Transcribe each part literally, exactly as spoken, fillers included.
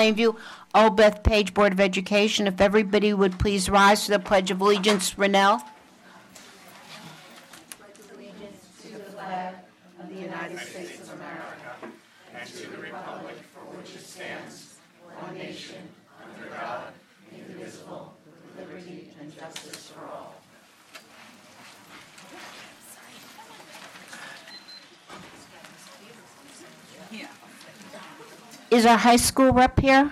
Plainview, Old Bethpage Board of Education. If everybody would please rise for the Pledge of Allegiance. Renell. Is our high school rep here?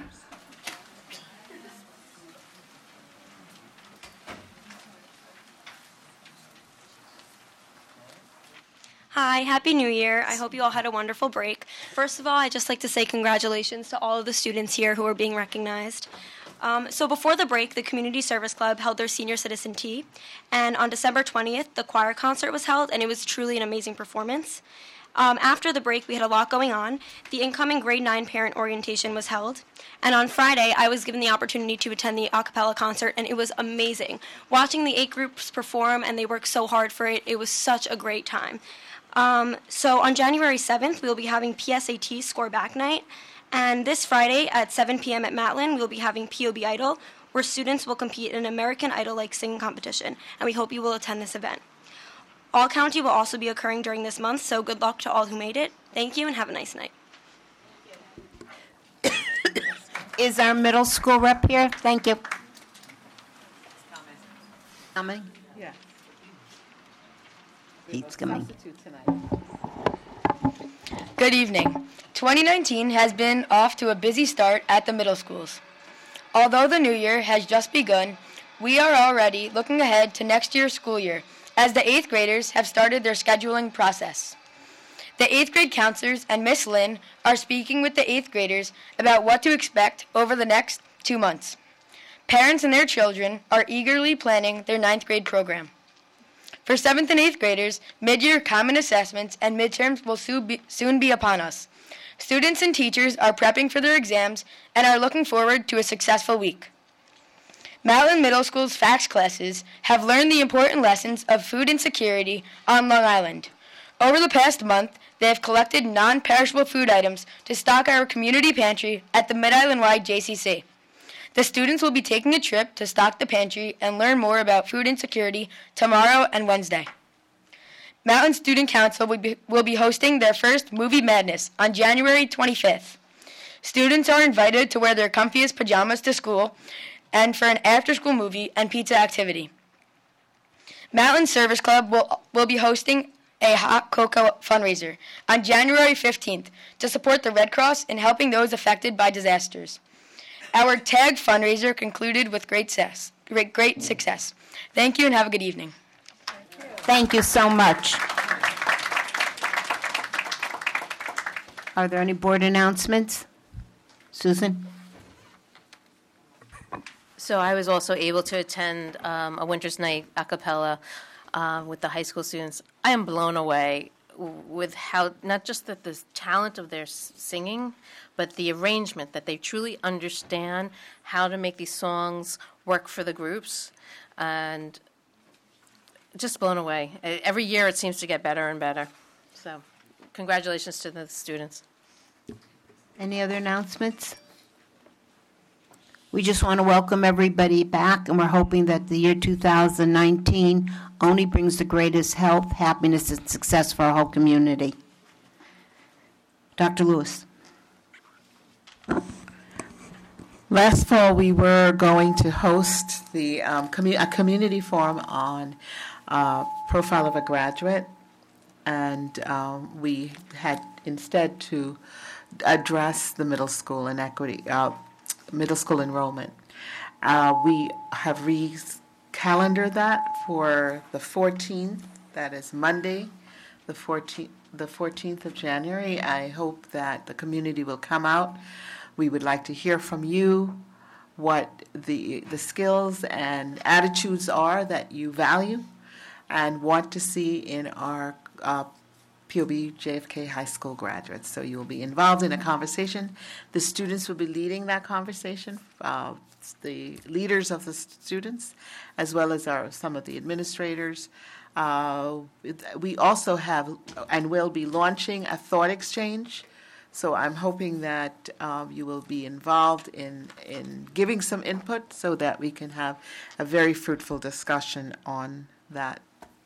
Hi, Happy New Year. I hope you all had a wonderful break. First of all, I'd just like to say congratulations to all of the students here who are being recognized. Um, so before the break, the Community Service Club held their Senior Citizen Tea, and on December twentieth, the choir concert was held, and it was truly an amazing performance. Um, after the break, we had a lot going on. The incoming grade nine parent orientation was held. And on Friday, I was given the opportunity to attend the a cappella concert, and it was amazing. Watching the eight groups perform, and they worked so hard for it, it was such a great time. Um, so on January seventh, we'll be having P S A T Score Back Night. And this Friday at seven p.m. at Matlin, we'll be having P O B Idol, where students will compete in an American Idol-like singing competition. And we hope you will attend this event. All County will also be occurring during this month, so good luck to all who made it. Thank you, and have a nice night. Is our middle school rep here? Thank you. Coming? Yeah. He's coming. Good evening. twenty nineteen has been off to a busy start at the middle schools. Although the new year has just begun, we are already looking ahead to next year's school year, as the eighth graders have started their scheduling process. The eighth grade counselors and Miss Lynn are speaking with the eighth graders about what to expect over the next two months. Parents and their children are eagerly planning their ninth grade program. For seventh and eighth graders, mid-year common assessments and midterms will soon be, soon be upon us. Students and teachers are prepping for their exams and are looking forward to a successful week. Matlin Middle School's F A Q S classes have learned the important lessons of food insecurity on Long Island. Over the past month, they have collected non-perishable food items to stock our community pantry at the Mid-Island-wide J C C. The students will be taking a trip to stock the pantry and learn more about food insecurity tomorrow and Wednesday. Matlin Student Council will be, will be hosting their first Movie Madness on January twenty-fifth. Students are invited to wear their comfiest pajamas to school and for an after-school movie and pizza activity. Matlin Service Club will, will be hosting a hot cocoa fundraiser on January fifteenth to support the Red Cross in helping those affected by disasters. Our TAG fundraiser concluded with great success. Great, great success. Thank you and have a good evening. Thank you so much. Are there any board announcements? Susan? So I was also able to attend um, a Winter's Night a cappella uh, with the high school students. I am blown away with how, not just that the talent of their singing, but the arrangement, that they truly understand how to make these songs work for the groups, and just blown away. Every year it seems to get better and better. So congratulations to the students. Any other announcements? We just want to welcome everybody back, and we're hoping that the year two thousand nineteen only brings the greatest health, happiness, and success for our whole community. Doctor Lewis. Last fall, we were going to host the um, commu- a community forum on uh, profile of a graduate, and um, we had instead to address the middle school inequity, uh, middle school enrollment. Uh, we have re-calendared that for the fourteenth. That is Monday, the fourteenth, the fourteenth of January. I hope that the community will come out. We would like to hear from you what the the skills and attitudes are that you value and want to see in our uh, P O B J F K High School graduates. So you will be involved in a conversation. The students will be leading that conversation, uh, the leaders of the students, as well as our some of the administrators. Uh, we also have and will be launching a thought exchange So I'm hoping that um, you will be involved in, in giving some input so that we can have a very fruitful discussion on that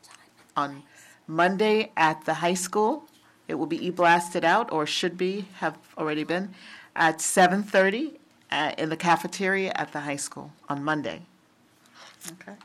on Monday at the high school. It will be e-blasted out, or should be, have already been, at seven thirty uh, in the cafeteria at the high school on Monday. Okay.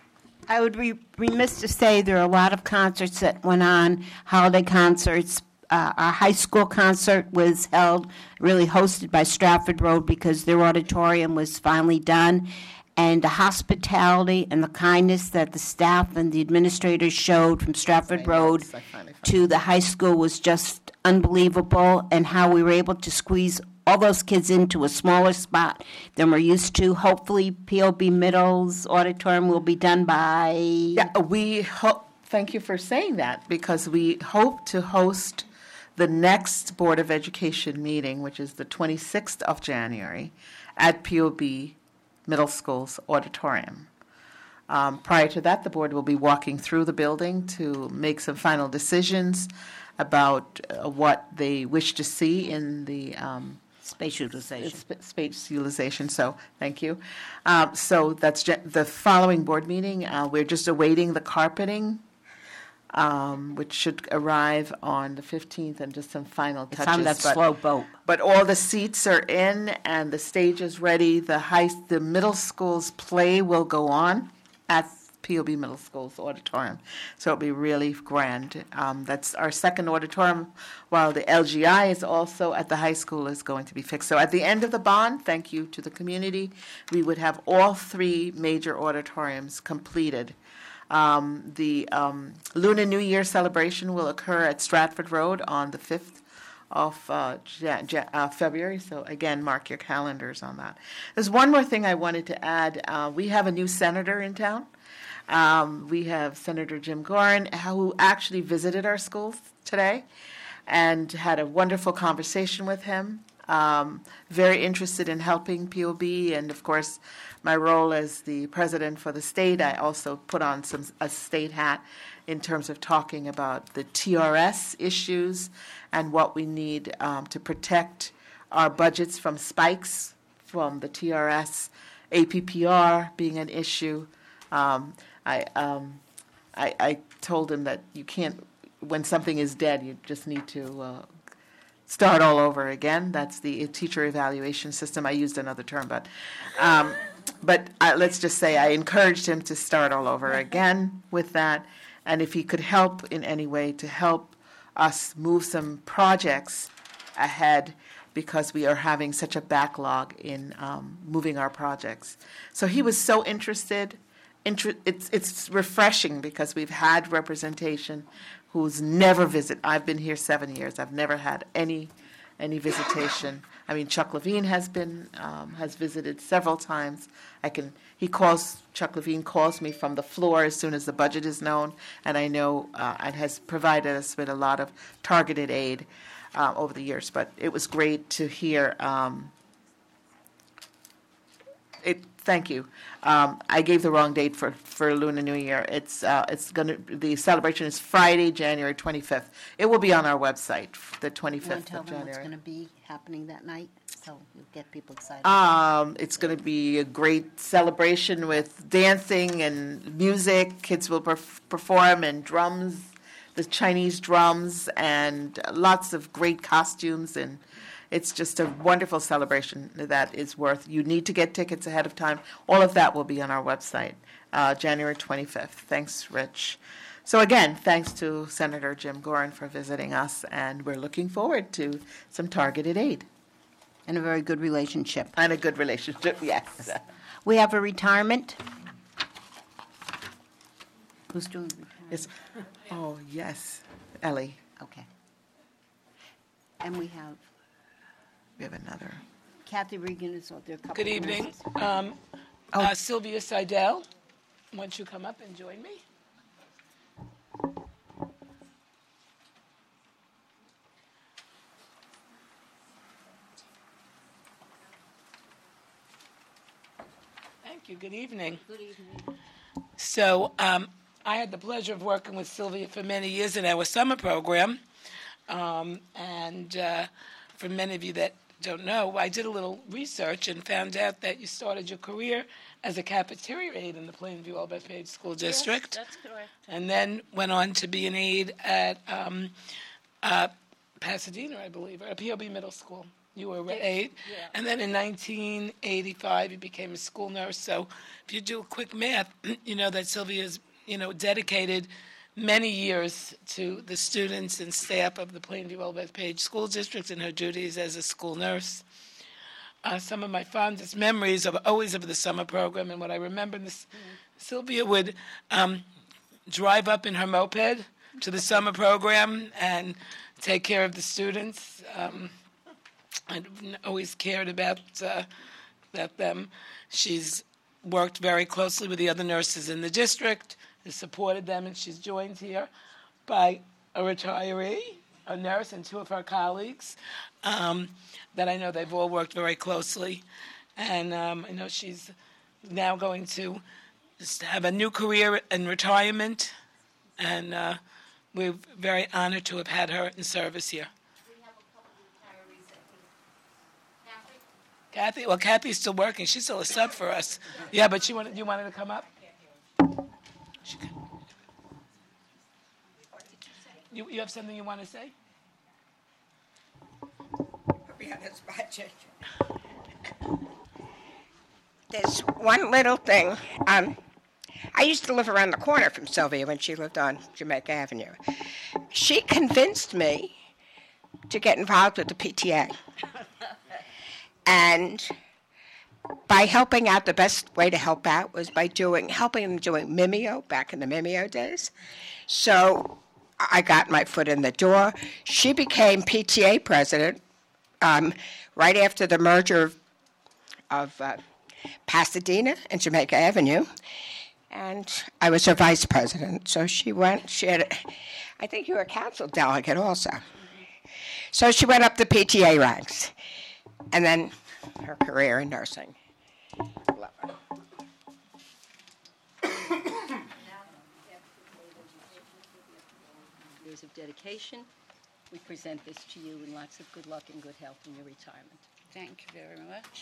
I would be remiss to say there are a lot of concerts that went on, holiday concerts. Uh, our high school concert was held, really hosted by Stratford Road because their auditorium was finally done. And the hospitality and the kindness that the staff and the administrators showed from Stratford Road to the high school was just unbelievable, and how we were able to squeeze all those kids into a smaller spot than we're used to. Hopefully, P O B Middle's auditorium will be done by... Yeah, we hope, thank you for saying that, because we hope to host the next Board of Education meeting, which is the twenty-sixth of January, at P O B Middle School's auditorium. Um, prior to that, the board will be walking through the building to make some final decisions about uh, what they wish to see in the um, Space utilization. Sp- space utilization, so thank you. Um, so that's ge- the following board meeting. Uh, we're just awaiting the carpeting, um, which should arrive on the fifteenth, and just some final touches. It's on that but, slow boat. But all the seats are in, and the stage is ready. The high, the middle school's play will go on at P O B Middle School's auditorium. So it'll be really grand. Um, that's our second auditorium, while the L G I is also at the high school is going to be fixed. So at the end of the bond, thank you to the community, we would have all three major auditoriums completed. Um, the um, Lunar New Year celebration will occur at Stratford Road on the fifth of uh, ja- ja- uh, February. So again, mark your calendars on that. There's one more thing I wanted to add. Uh, we have a new senator in town. Um, we have Senator Jim Gorin, who actually visited our schools today and had a wonderful conversation with him. Um, very interested in helping P O B, and of course, my role as the president for the state, I also put on some a state hat in terms of talking about the T R S issues and what we need um, to protect our budgets from spikes from the T R S, A P P R being an issue. Um, I, um, I I told him that you can't, when something is dead, you just need to uh, start all over again. That's the teacher evaluation system. I used another term, but um, but uh, let's just say I encouraged him to start all over again with that, and if he could help in any way to help us move some projects ahead, because we are having such a backlog in um, moving our projects. So he was so interested. Inter- it's it's refreshing because we've had representation who's never visit. I've been here seven years. I've never had any any visitation. I mean, Chuck Levine has been um, has visited several times. I can. He calls. Chuck Levine calls me from the floor as soon as the budget is known, and I know uh, and has provided us with a lot of targeted aid uh, over the years. But it was great to hear. Um, it. Thank you. Um, I gave the wrong date for, for Lunar New Year. It's uh, it's going to the celebration is Friday, January twenty-fifth. It will be on our website, the You want twenty-fifth to tell of them what's January. going to be happening that night, so you'll get people excited. Um, it's going to be a great celebration with dancing and music. Kids will perf- perform, and drums, the Chinese drums, and lots of great costumes, and it's just a wonderful celebration that is worth. You need to get tickets ahead of time. All of that will be on our website, uh, January twenty-fifth. Thanks, Rich. So again, thanks to Senator Jim Gorin for visiting us, and we're looking forward to some targeted aid. And a very good relationship. And a good relationship, yes. We have a retirement. Who's doing retirement? Yes. Oh, yes, Ellie. Okay. And we have We have another. Kathy Regan is out there. a couple Good of evening. nurses. Um, uh, Sylvia Seidel, why don't you come up and join me? Thank you. Good evening. Good evening. So um, I had the pleasure of working with Sylvia for many years in our summer program. Um, and uh, for many of you that don't know, I did a little research and found out that you started your career as a cafeteria aide in the Plainview Old Bethpage School District. Yes, that's correct. And then went on to be an aide at um, uh, Pasadena, I believe, or P O B Middle School. You were an aide. Yeah. And then in nineteen eighty-five, you became a school nurse. So if you do a quick math, you know that Sylvia's, you know, dedicated many years to the students and staff of the Plainview Old Bethpage School District and her duties as a school nurse. Uh, some of my fondest memories are always of the summer program, and what I remember, this, mm-hmm. Sylvia would um, drive up in her moped to the summer program and take care of the students. Um, I always cared about, uh, about them. She's worked very closely with the other nurses in the district, has supported them, and she's joined here by a retiree, a nurse, and two of her colleagues um, that I know they've all worked very closely. And um, I know she's now going to just have a new career in retirement, and uh, we're very honored to have had her in service here. Kathy, well, Kathy's still working. She's still a sub for us. Yeah, but she wanted, you wanted to come up? She can. You, you have something you want to say? There's one little thing. Um, I used to live around the corner from Sylvia when she lived on Jamaica Avenue. She convinced me to get involved with the P T A. And by helping out, the best way to help out was by doing helping them doing Mimeo back in the Mimeo days. So I got my foot in the door. She became P T A president um, right after the merger of, of uh, Pasadena and Jamaica Avenue, and I was her vice president. So she went. She had, a, I think you were a council delegate also. So she went up the P T A ranks. And then her career in nursing. Love her. Years of dedication. We present this to you in lots of good luck and good health in your retirement. Thank you very much.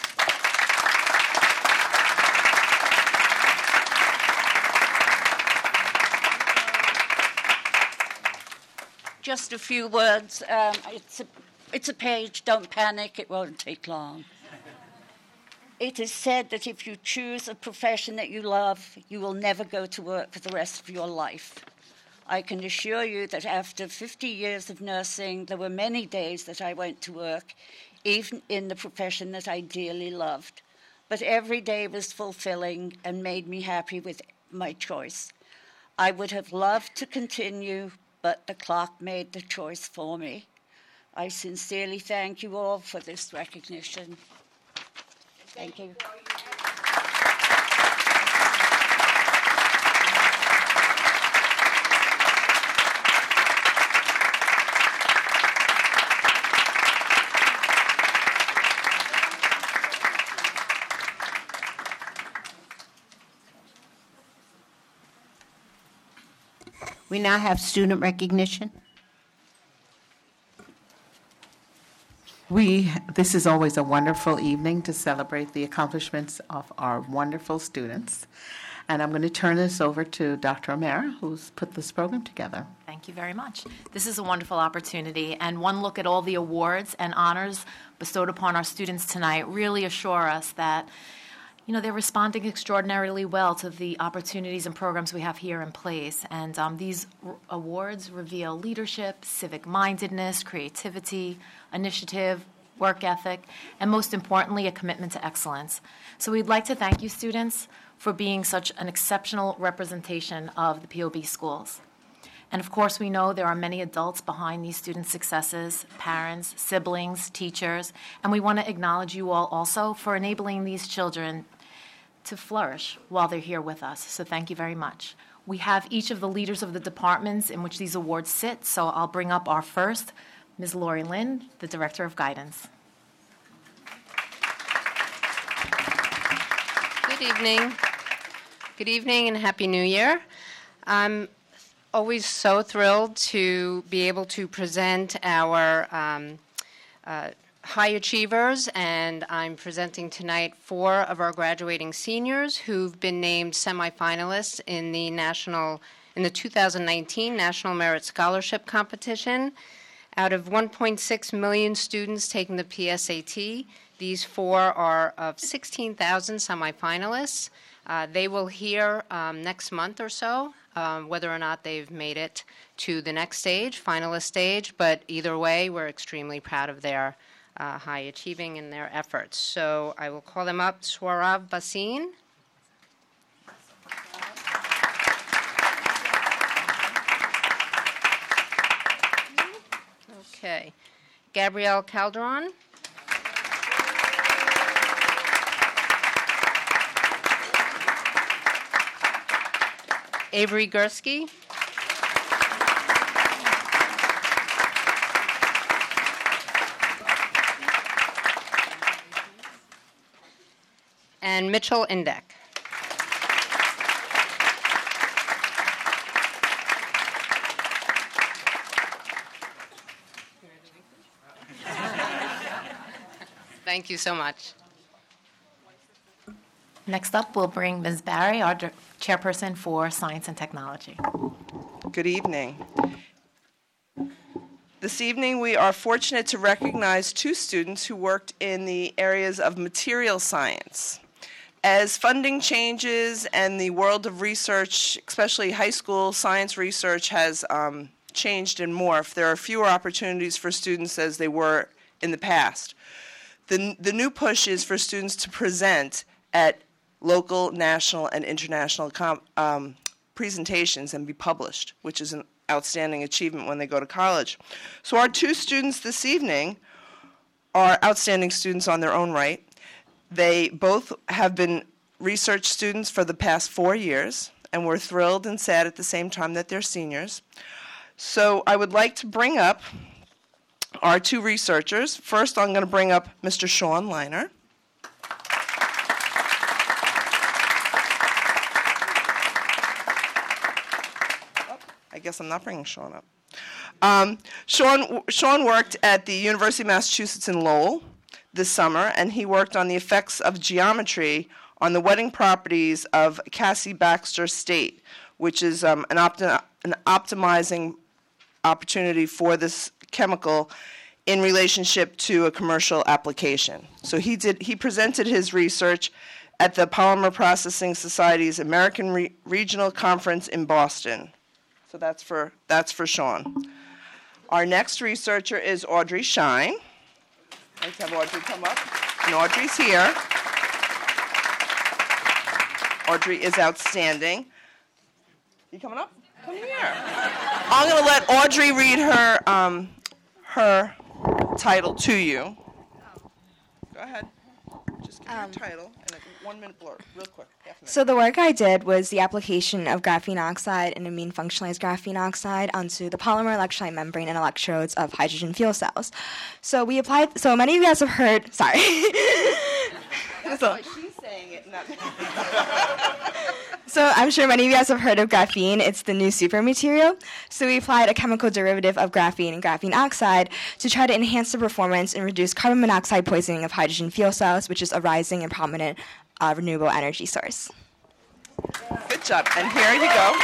Just a few words. Um, it's a It's a page, don't panic, it won't take long. It is said that if you choose a profession that you love, you will never go to work for the rest of your life. I can assure you that after fifty years of nursing, there were many days that I went to work, even in the profession that I dearly loved. But every day was fulfilling and made me happy with my choice. I would have loved to continue, but the clock made the choice for me. I sincerely thank you all for this recognition. Thank you. We now have student recognition. We, this is always a wonderful evening to celebrate the accomplishments of our wonderful students. And I'm going to turn this over to Doctor O'Mara, who's put this program together. Thank you very much. This is a wonderful opportunity, and one look at all the awards and honors bestowed upon our students tonight really assure us that, you know, they're responding extraordinarily well to the opportunities and programs we have here in place. And um, these r- awards reveal leadership, civic-mindedness, creativity, initiative, work ethic, and most importantly, a commitment to excellence. So we'd like to thank you, students, for being such an exceptional representation of the P O B schools. And of course, we know there are many adults behind these student successes, parents, siblings, teachers, and we want to acknowledge you all also for enabling these children to flourish while they're here with us. So thank you very much. We have each of the leaders of the departments in which these awards sit, so I'll bring up our first, Miz Lori Lynn, the Director of Guidance. Good evening. Good evening and Happy New Year. I'm always so thrilled to be able to present our um, uh, high achievers, and I'm presenting tonight four of our graduating seniors who've been named semifinalists in the national in the two thousand nineteen National Merit Scholarship Competition. Out of one point six million students taking the P S A T, these four are of sixteen thousand semifinalists. Uh, they will hear um, next month or so um, whether or not they've made it to the next stage, finalist stage, but either way, we're extremely proud of their uh, high achieving in their efforts. So I will call them up. Swarab Basin. Okay. Gabrielle Calderon. Avery Gursky. And Mitchell Indek. Thank you so much. Next up, we'll bring Miz Barry, our dir- chairperson for Science and Technology. Good evening. This evening, we are fortunate to recognize two students who worked in the areas of material science. As funding changes and the world of research, especially high school science research, has um, changed and morphed, there are fewer opportunities for students as they were in the past. The, the new push is for students to present at local, national, and international com- um, presentations and be published, which is an outstanding achievement when they go to college. So our two students this evening are outstanding students on their own right. They both have been research students for the past four years, and we're thrilled and sad at the same time that they're seniors. So I would like to bring up our two researchers. First, I'm going to bring up Mister Sean Liner. I guess I'm not bringing Sean up. Um, Sean, Sean worked at the University of Massachusetts in Lowell this summer, and he worked on the effects of geometry on the wetting properties of Cassie Baxter State, which is um, an, opti- an optimizing opportunity for this chemical in relationship to a commercial application. So he did. He presented his research at the Polymer Processing Society's American Re- Regional Conference in Boston. So that's for that's for Sean. Our next researcher is Audrey Shine. Let's have Audrey come up. And Audrey's here. Audrey is outstanding. You coming up? Come here. I'm going to let Audrey read her um, her title to you. Go ahead. Just give Um, your title and a one-minute blurb, real quick. Half a minute. So the work I did was the application of graphene oxide and amine functionalized graphene oxide onto the polymer electrolyte membrane and electrodes of hydrogen fuel cells. So we applied. So many of you guys have heard. Sorry. That's so, why she's saying it, not So I'm sure many of you guys have heard of graphene. It's the new super material. So we applied a chemical derivative of graphene and graphene oxide to try to enhance the performance and reduce carbon monoxide poisoning of hydrogen fuel cells, which is a rising and prominent uh, renewable energy source. Good job. And here you go.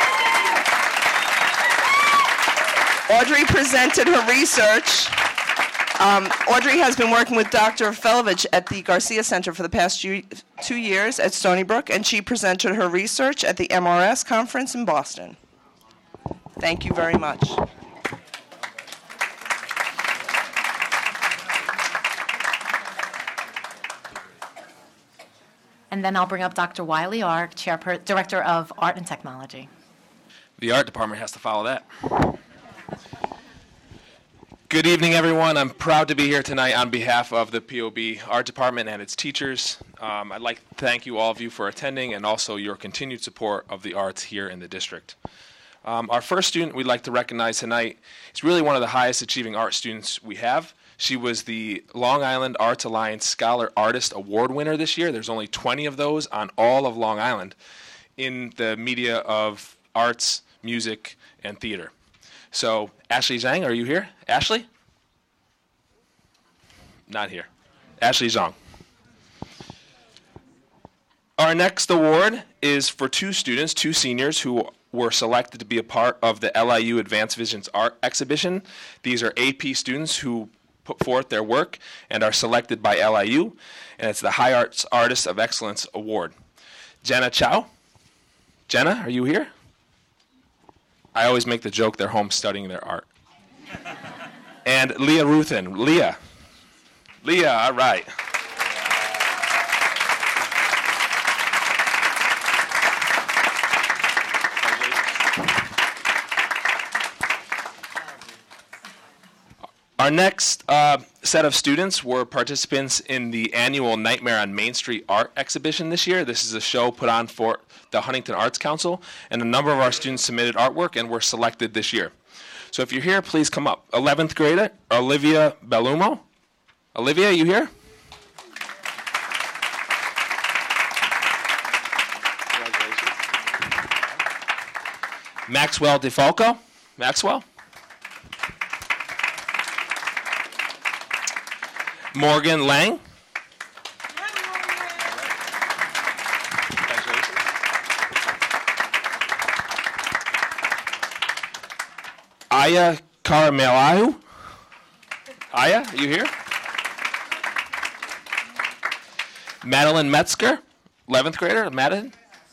Audrey presented her research. Um, Audrey has been working with Doctor Felovich at the Garcia Center for the past two, two years at Stony Brook, and she presented her research at the M R S conference in Boston. Thank you very much. And then I'll bring up Doctor Wiley, our chairper- Director of Art and Technology. The art department has to follow that. Good evening, everyone. I'm proud to be here tonight on behalf of the P O B Art Department and its teachers. Um, I'd like to thank you, all of you, for attending and also your continued support of the arts here in the district. Um, our first student we'd like to recognize tonight is really one of the highest achieving art students we have. She was the Long Island Arts Alliance Scholar Artist Award winner this year. There's only twenty of those on all of Long Island in the media of arts, music, and theater. So, Ashley Zhang, are you here? Ashley? not here. Ashley Zhang. Our next award is for two students, two seniors, who were selected to be a part of the L I U Advanced Visions Art Exhibition. These are A P students who put forth their work and are selected by L I U, and it's the High Arts Artist of Excellence Award. Jenna Chow. Jenna, are you here? I always make the joke they're home studying their art. And Leah Ruthin. Leah. Leah, all right. Our next uh, set of students were participants in the annual Nightmare on Main Street art exhibition this year. This is a show put on for the Huntington Arts Council, and a number of our students submitted artwork and were selected this year. So if you're here, please come up. eleventh grader, Olivia Bellumo. Olivia, you here? Congratulations. Maxwell DeFalco. Maxwell. Morgan Lang. Congratulations. Aya Karamelahu. Aya, are you here? Madeline Metzger, eleventh grader. Madeline?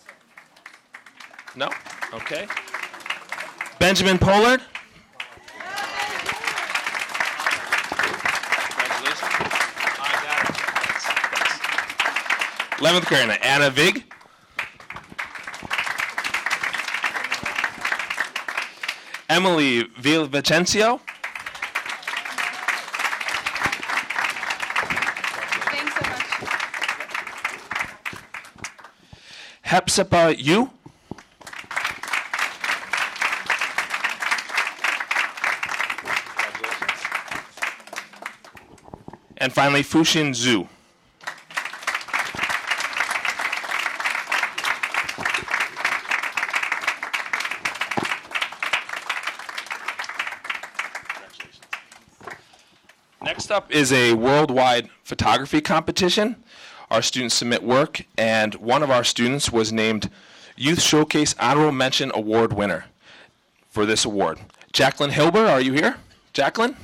No? Okay. Benjamin Pollard. eleventh grader, Anna Vig. Emily Villavicencio. Thanks so much. Hepzibah Yu. And finally, Fuxin Zhu. Next up is a worldwide photography competition. Our students submit work, and one of our students was named Youth Showcase Honorable Mention Award winner for this award. Jacqueline Hilber, are you here? Jacqueline?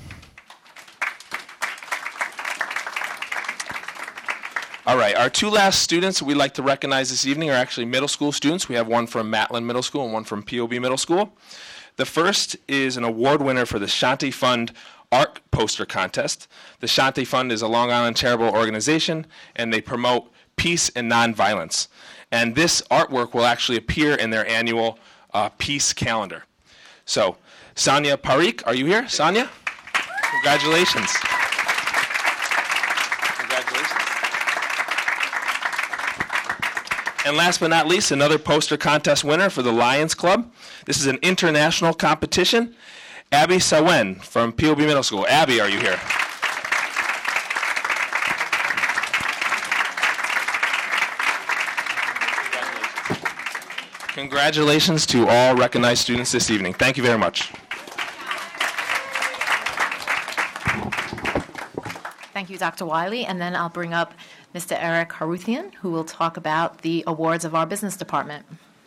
All right, our two last students we'd like to recognize this evening are actually middle school students. We have one from Matlin Middle School and one from P O B Middle School. The first is an award winner for the Shanti Fund Art Poster Contest. The Shanti Fund is a Long Island charitable organization, and they promote peace and nonviolence. And this artwork will actually appear in their annual uh, peace calendar. So, Sanya Parikh, are you here? Sanya? Congratulations. Congratulations. And last but not least, another poster contest winner for the Lions Club. This is an international competition. Abby Sawen from P O B Middle School. Abby, are you here? Congratulations to all recognized students this evening. Thank you very much. Thank you, Doctor Wiley. And then I'll bring up Mister Eric Haruthian, who will talk about the awards of our business department.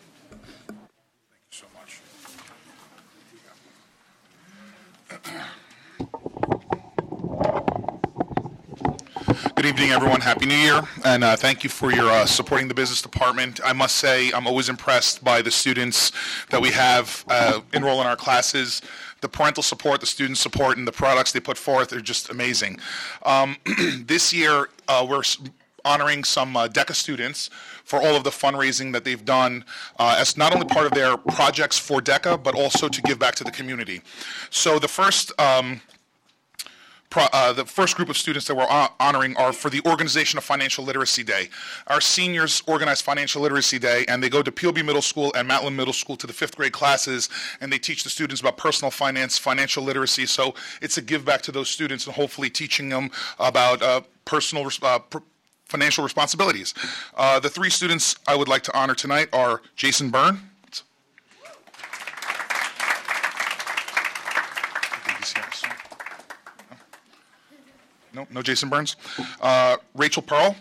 Good evening, everyone. Happy New Year, and uh, thank you for your uh, supporting the business department. I must say I'm always impressed by the students that we have uh, enroll in our classes. The parental support, the student support, and the products they put forth are just amazing. Um, this year, uh, we're honoring some uh, DECA students for all of the fundraising that they've done uh, as not only part of their projects for DECA, but also to give back to the community. So the first um, Pro, uh, the first group of students that we're honoring are for the organization of Financial Literacy Day. Our seniors organize Financial Literacy Day, and they go to P O B Middle School and Matlin Middle School to the fifth grade classes, and they teach the students about personal finance, financial literacy. So it's a give back to those students and hopefully teaching them about uh, personal uh, pr- financial responsibilities. Uh, the three students I would like to honor tonight are Jason Byrne. No, no Jason Burns. Uh, Rachel Pearl.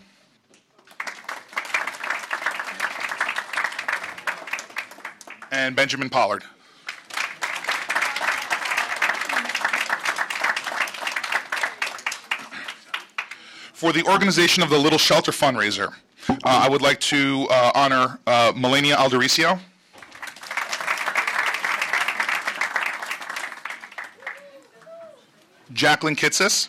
And Benjamin Pollard. For the organization of the Little Shelter fundraiser, uh, I would like to uh, honor uh, Melania Aldericio. Jacqueline Kitsis.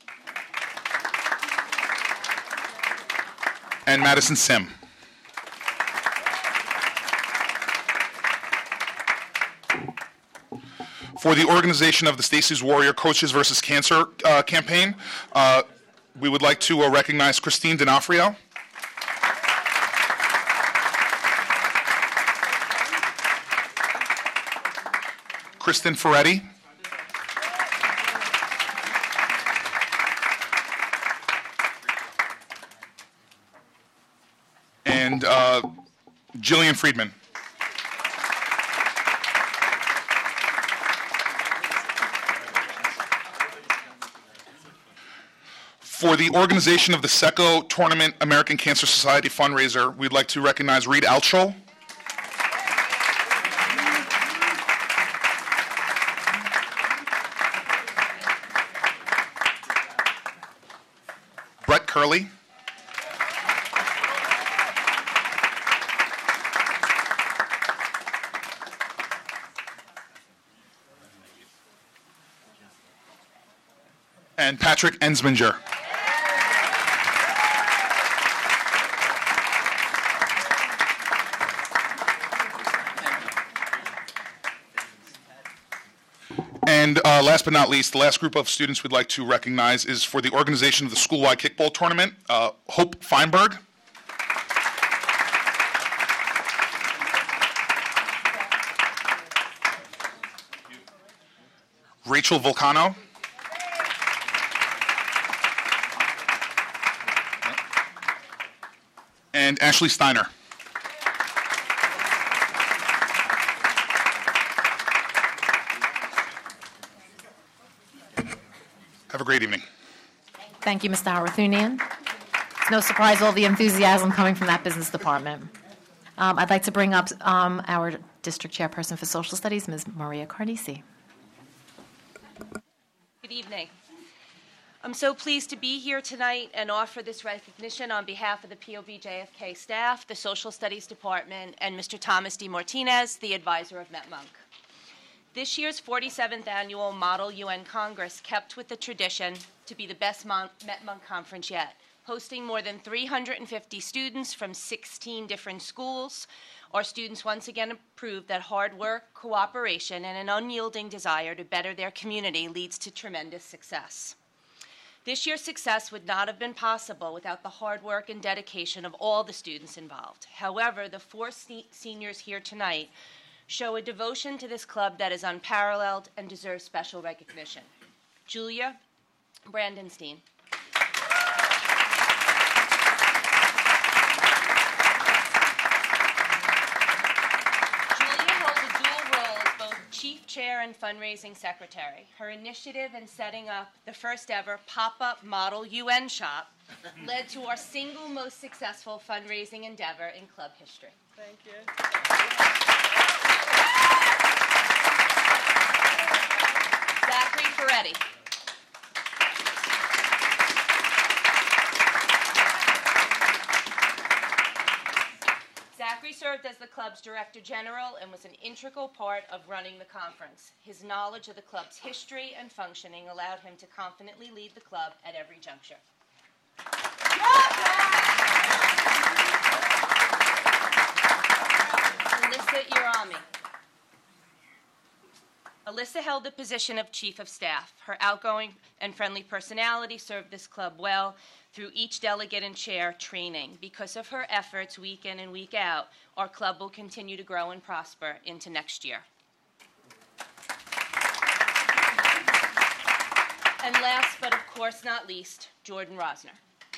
And Madison Sim. For the organization of the Stacey's Warrior Coaches versus Cancer uh, campaign, uh, we would like to uh, recognize Christine D'Onofrio. Kristen Ferretti. And uh, Jillian Friedman. For the organization of the SECO Tournament American Cancer Society fundraiser, we'd like to recognize Reed Altschul. Brett Curley. And Patrick Ensminger. And uh, last but not least, the last group of students we'd like to recognize is for the organization of the school-wide kickball tournament, uh, Hope Feinberg. Rachel Volcano. And Ashley Steiner. Have a great evening. Thank you, Mister Harathunian. It's no surprise all the enthusiasm coming from that business department. Um, I'd like to bring up um, our district chairperson for social studies, Miz Maria Carnisi. Good evening. I'm so pleased to be here tonight and offer this recognition on behalf of the P O B J F K staff, the Social Studies Department, and Mister Thomas D. Martinez, the advisor of MetMonk. This year's forty-seventh Annual Model U N Congress kept with the tradition to be the best Mon- MetMonk conference yet, hosting more than three hundred fifty students from sixteen different schools. Our students once again proved that hard work, cooperation, and an unyielding desire to better their community leads to tremendous success. This year's success would not have been possible without the hard work and dedication of all the students involved. However, the four se- seniors here tonight show a devotion to this club that is unparalleled and deserves special recognition. Julia Brandenstein. Julia holds a dual role as both chief chair and fundraising secretary. Her initiative in setting up the first ever pop-up model U N shop led to our single most successful fundraising endeavor in club history. Thank you. Zachary Ferretti. Zachary served as the club's director general and was an integral part of running the conference. His knowledge of the club's history and functioning allowed him to confidently lead the club at every juncture. Alyssa Irami. Alyssa held the position of Chief of Staff. Her outgoing and friendly personality served this club well through each delegate and chair training. Because of her efforts week in and week out, our club will continue to grow and prosper into next year. And last, but of course not least, Jordan Rosner.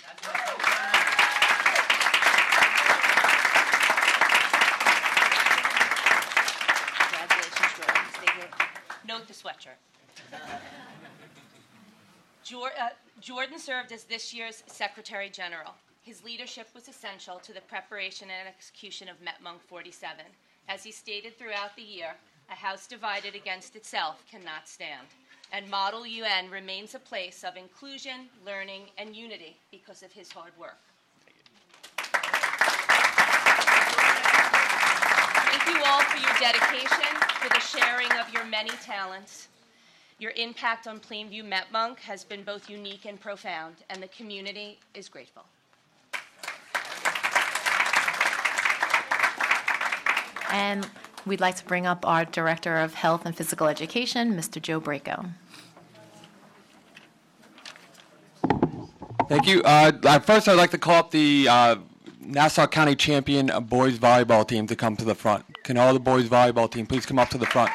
Congratulations, Jordan. Stay here. Note the sweatshirt. Jor- uh, Jordan Jordan served as this year's Secretary General. His leadership was essential to the preparation and execution of METMUNC forty-seven. As he stated throughout the year, a house divided against itself cannot stand. And Model U N remains a place of inclusion, learning, and unity because of his hard work. Thank you all for your dedication, for the sharing of your many talents. Your impact on Plainview METMUNC has been both unique and profound, and the community is grateful. And we'd like to bring up our Director of Health and Physical Education, Mister Joe Braco. Thank you. Uh, first, I'd like to call up the uh, Nassau County champion boys volleyball team to come to the front. Can all the boys volleyball team please come up to the front?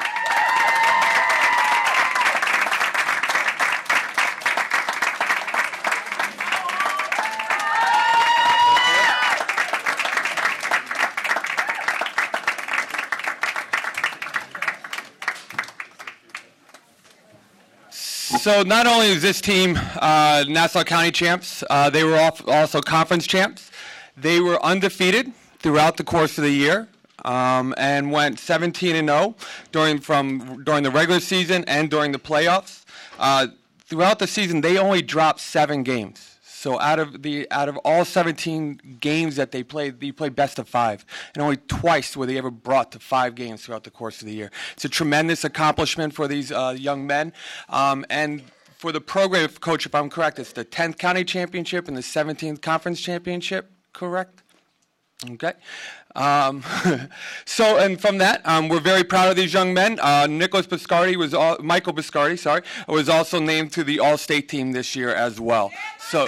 So not only is this team uh, Nassau County champs, uh, they were also conference champs. They were undefeated throughout the course of the year um, and went seventeen and oh during from during the regular season and during the playoffs. Uh, throughout the season, they only dropped seven games. So out of the out of all seventeen games that they played, they played best of five, and only twice were they ever brought to five games throughout the course of the year. It's a tremendous accomplishment for these uh, young men, um, and for the program, Coach, if I'm correct, it's the tenth county championship and the seventeenth conference championship, correct? Okay. Um, so, and from that, um, we're very proud of these young men. Uh, Nicholas Biscardi was, all, Michael Biscardi, sorry, was also named to the All-State team this year as well. So.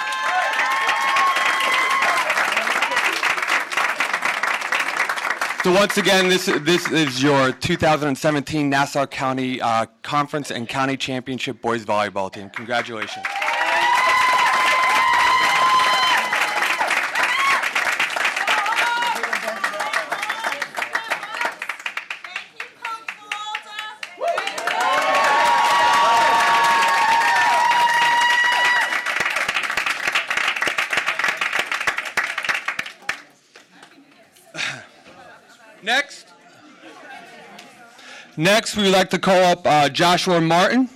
So once again, this this is your two thousand seventeen Nassau County uh, Conference and County Championship boys volleyball team. Congratulations. Next, next we would like to call up uh, Joshua Martin.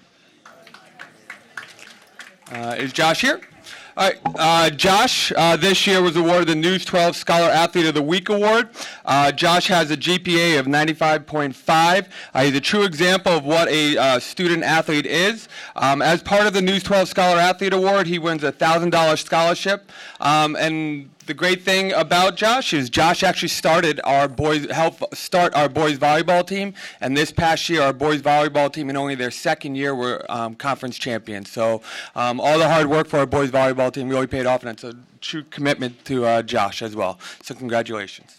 Uh, is Josh here? All right, uh, Josh uh, this year was awarded the News twelve Scholar Athlete of the Week Award. Uh, Josh has a G P A of ninety-five point five. Uh, he's a true example of what a uh, student athlete is. Um, as part of the News twelve Scholar Athlete Award, he wins a one thousand dollars scholarship. Um, and the great thing about Josh is Josh actually started our boys, helped start our boys volleyball team, and this past year our boys volleyball team in only their second year were um, conference champions. So um, all the hard work for our boys volleyball team really paid off, and it's a true commitment to uh, Josh as well. So congratulations.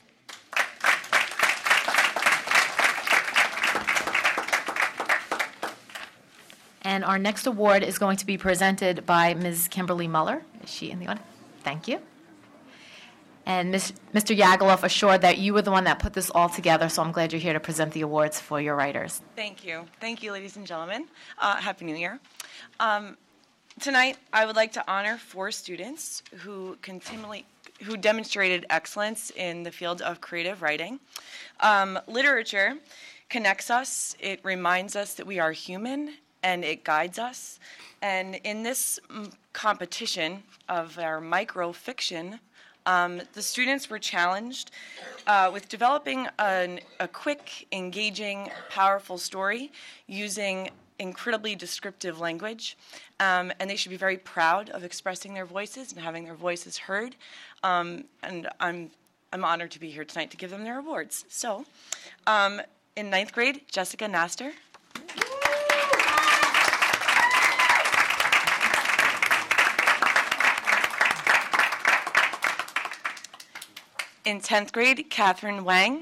And our next award is going to be presented by Miz Kimberly Muller. Is she in the audience? Thank you. And Miz Mister Yagaloff assured that you were the one that put this all together, so I'm glad you're here to present the awards for your writers. Thank you. Thank you, ladies and gentlemen. Uh, Happy New Year. Um, tonight, I would like to honor four students who continually who demonstrated excellence in the field of creative writing. Um, literature connects us. It reminds us that we are human, and it guides us. And in this mm, competition of our microfiction, Um, the students were challenged uh, with developing an, a quick, engaging, powerful story using incredibly descriptive language, um, and they should be very proud of expressing their voices and having their voices heard. Um, and I'm I'm honored to be here tonight to give them their awards. So, um, in ninth grade, Jessica Naster. In tenth grade, Catherine Wang.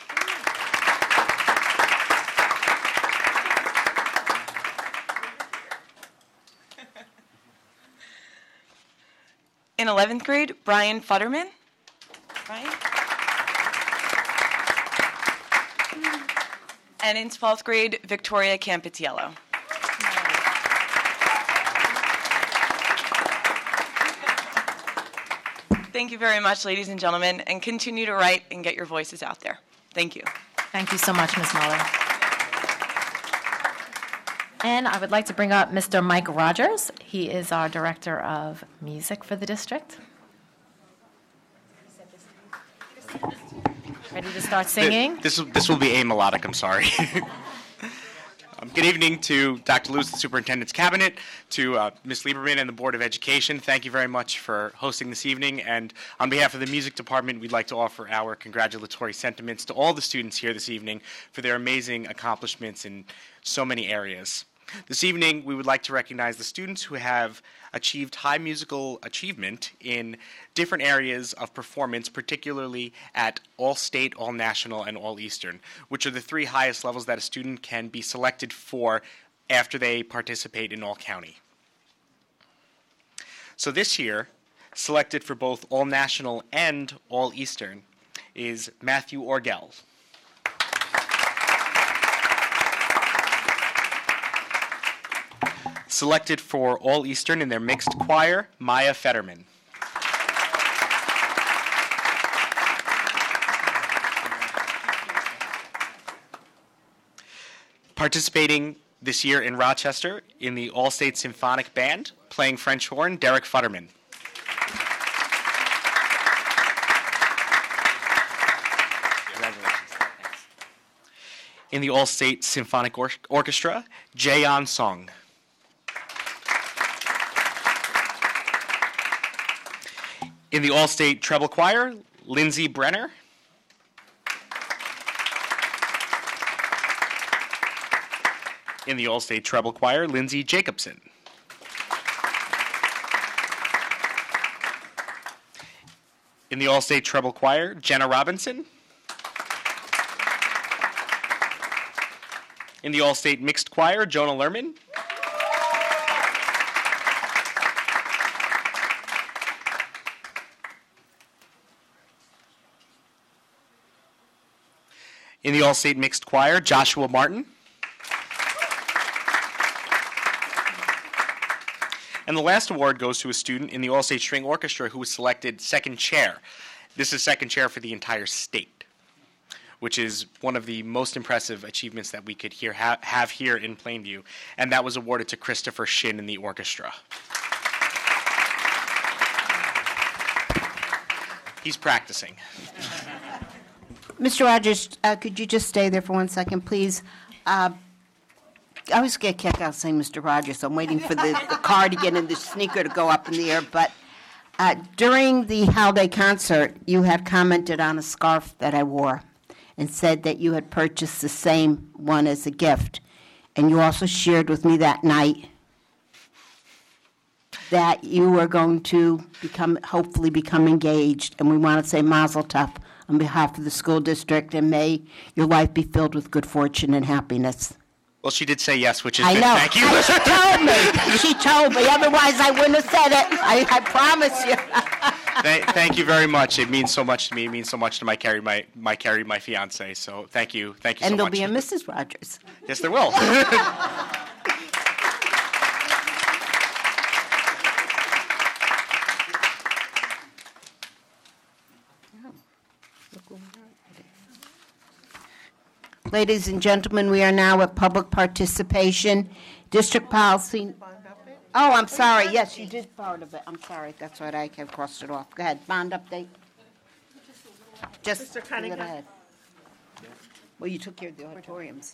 In eleventh grade, Brian Futterman. Brian. And in twelfth grade, Victoria Campitiello. Thank you very much, ladies and gentlemen, and continue to write and get your voices out there. Thank you. Thank you so much, Miz Muller. And I would like to bring up Mister Mike Rogers. He is our Director of Music for the district. Ready to start singing? This, this will be a melodic, I'm sorry. Um, good evening to Doctor Lewis, the Superintendent's Cabinet, to uh, Miz Lieberman and the Board of Education. Thank you very much for hosting this evening. And on behalf of the Music Department, we'd like to offer our congratulatory sentiments to all the students here this evening for their amazing accomplishments in so many areas. This evening, we would like to recognize the students who have achieved high musical achievement in different areas of performance, particularly at All-State, All-National, and All-Eastern, which are the three highest levels that a student can be selected for after they participate in All-County. So this year, selected for both All-National and All-Eastern is Matthew Orgel. Selected for All Eastern in their mixed choir, Maya Fetterman. Participating this year in Rochester in the All-State Symphonic Band, playing French horn, Derek Futterman. In the All-State Symphonic Or- Orchestra, Jaeyeon Song. In the All-State Treble Choir, Lindsay Brenner. In the All-State Treble Choir, Lindsay Jacobson. In the All-State Treble Choir, Jenna Robinson. In the All-State Mixed Choir, Jonah Lerman. In the All-State Mixed Choir, Joshua Martin. And the last award goes to a student in the All-State String Orchestra who was selected second chair. This is second chair for the entire state, which is one of the most impressive achievements that we could hear, ha- have here in Plainview. And that was awarded to Christopher Shin in the orchestra. He's practicing. Mister Rogers, uh, could you just stay there for one second, please? Uh, I always get kicked out saying Mister Rogers. I'm waiting for the, the car to get in, the sneaker to go up in the air. But uh, during the holiday concert, you had commented on a scarf that I wore and said that you had purchased the same one as a gift. And you also shared with me that night that you were going to become, hopefully become engaged. And we want to say Mazel Tov on behalf of the school district, and may your life be filled with good fortune and happiness. Well, she did say yes, which is I good. know. Thank you. I, she told me. She told me. Otherwise, I wouldn't have said it. I, I promise you. Th- thank you very much. It means so much to me. It means so much to my Carrie, my my Carrie, my fiance. So thank you, thank you and so there'll much. be a Missus Rogers. Yes, there will. Ladies and gentlemen, we are now at public participation. District policy. Oh, I'm sorry. Yes, you did part of it. I'm sorry. That's right. I have crossed it off. Go ahead. Bond update. Just Mister a Cunningham. little ahead. Well, you took care of the auditoriums.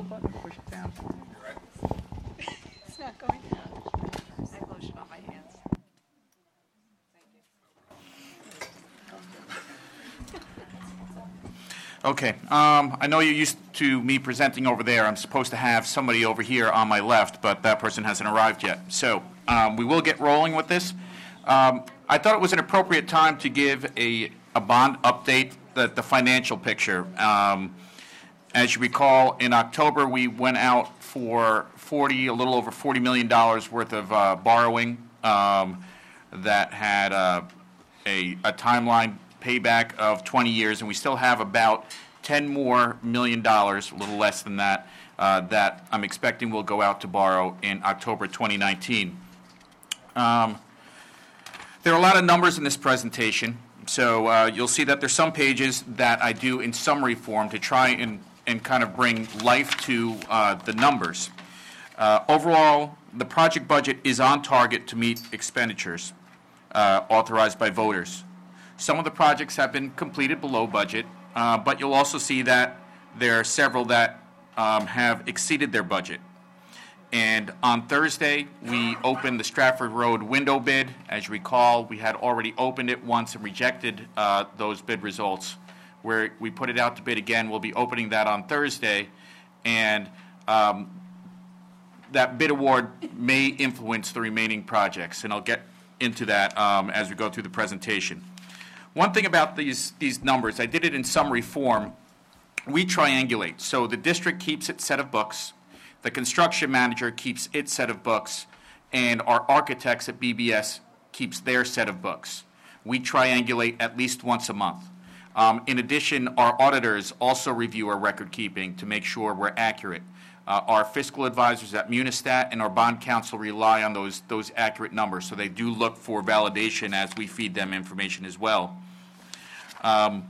little button, push it down. It's not going down. I lotion on my hands. Okay, um, I know you're used to me presenting over there. I'm supposed to have somebody over here on my left, but that person hasn't arrived yet. So um, we will get rolling with this. Um, I thought it was an appropriate time to give a, a bond update, the, the financial picture. Um, as you recall, in October we went out for forty, a little over forty million dollars worth of uh, borrowing um, that had uh, a, a timeline payback of twenty years, and we still have about ten more million dollars, a little less than that, uh, that I'm expecting will go out to borrow in October twenty nineteen. Um, there are a lot of numbers in this presentation, so uh, you'll see that there's some pages that I do in summary form to try and, and kind of bring life to uh, the numbers. Uh, overall, the project budget is on target to meet expenditures uh, authorized by voters. Some of the projects have been completed below budget, uh, but you'll also see that there are several that um, have exceeded their budget. And on Thursday, we opened the Stratford Road window bid. As you recall, we had already opened it once and rejected uh, those bid results. Where we put it out to bid again, we'll be opening that on Thursday, and um, that bid award may influence the remaining projects, and I'll get into that um, as we go through the presentation. One thing about these, these numbers, I did it in summary form. We triangulate. So the district keeps its set of books, the construction manager keeps its set of books, and our architects at B B S keeps their set of books. We triangulate at least once a month. Um, in addition, our auditors also review our record keeping to make sure we're accurate. Uh, our fiscal advisors at Munistat and our bond counsel rely on those, those accurate numbers, so they do look for validation as we feed them information as well. Um,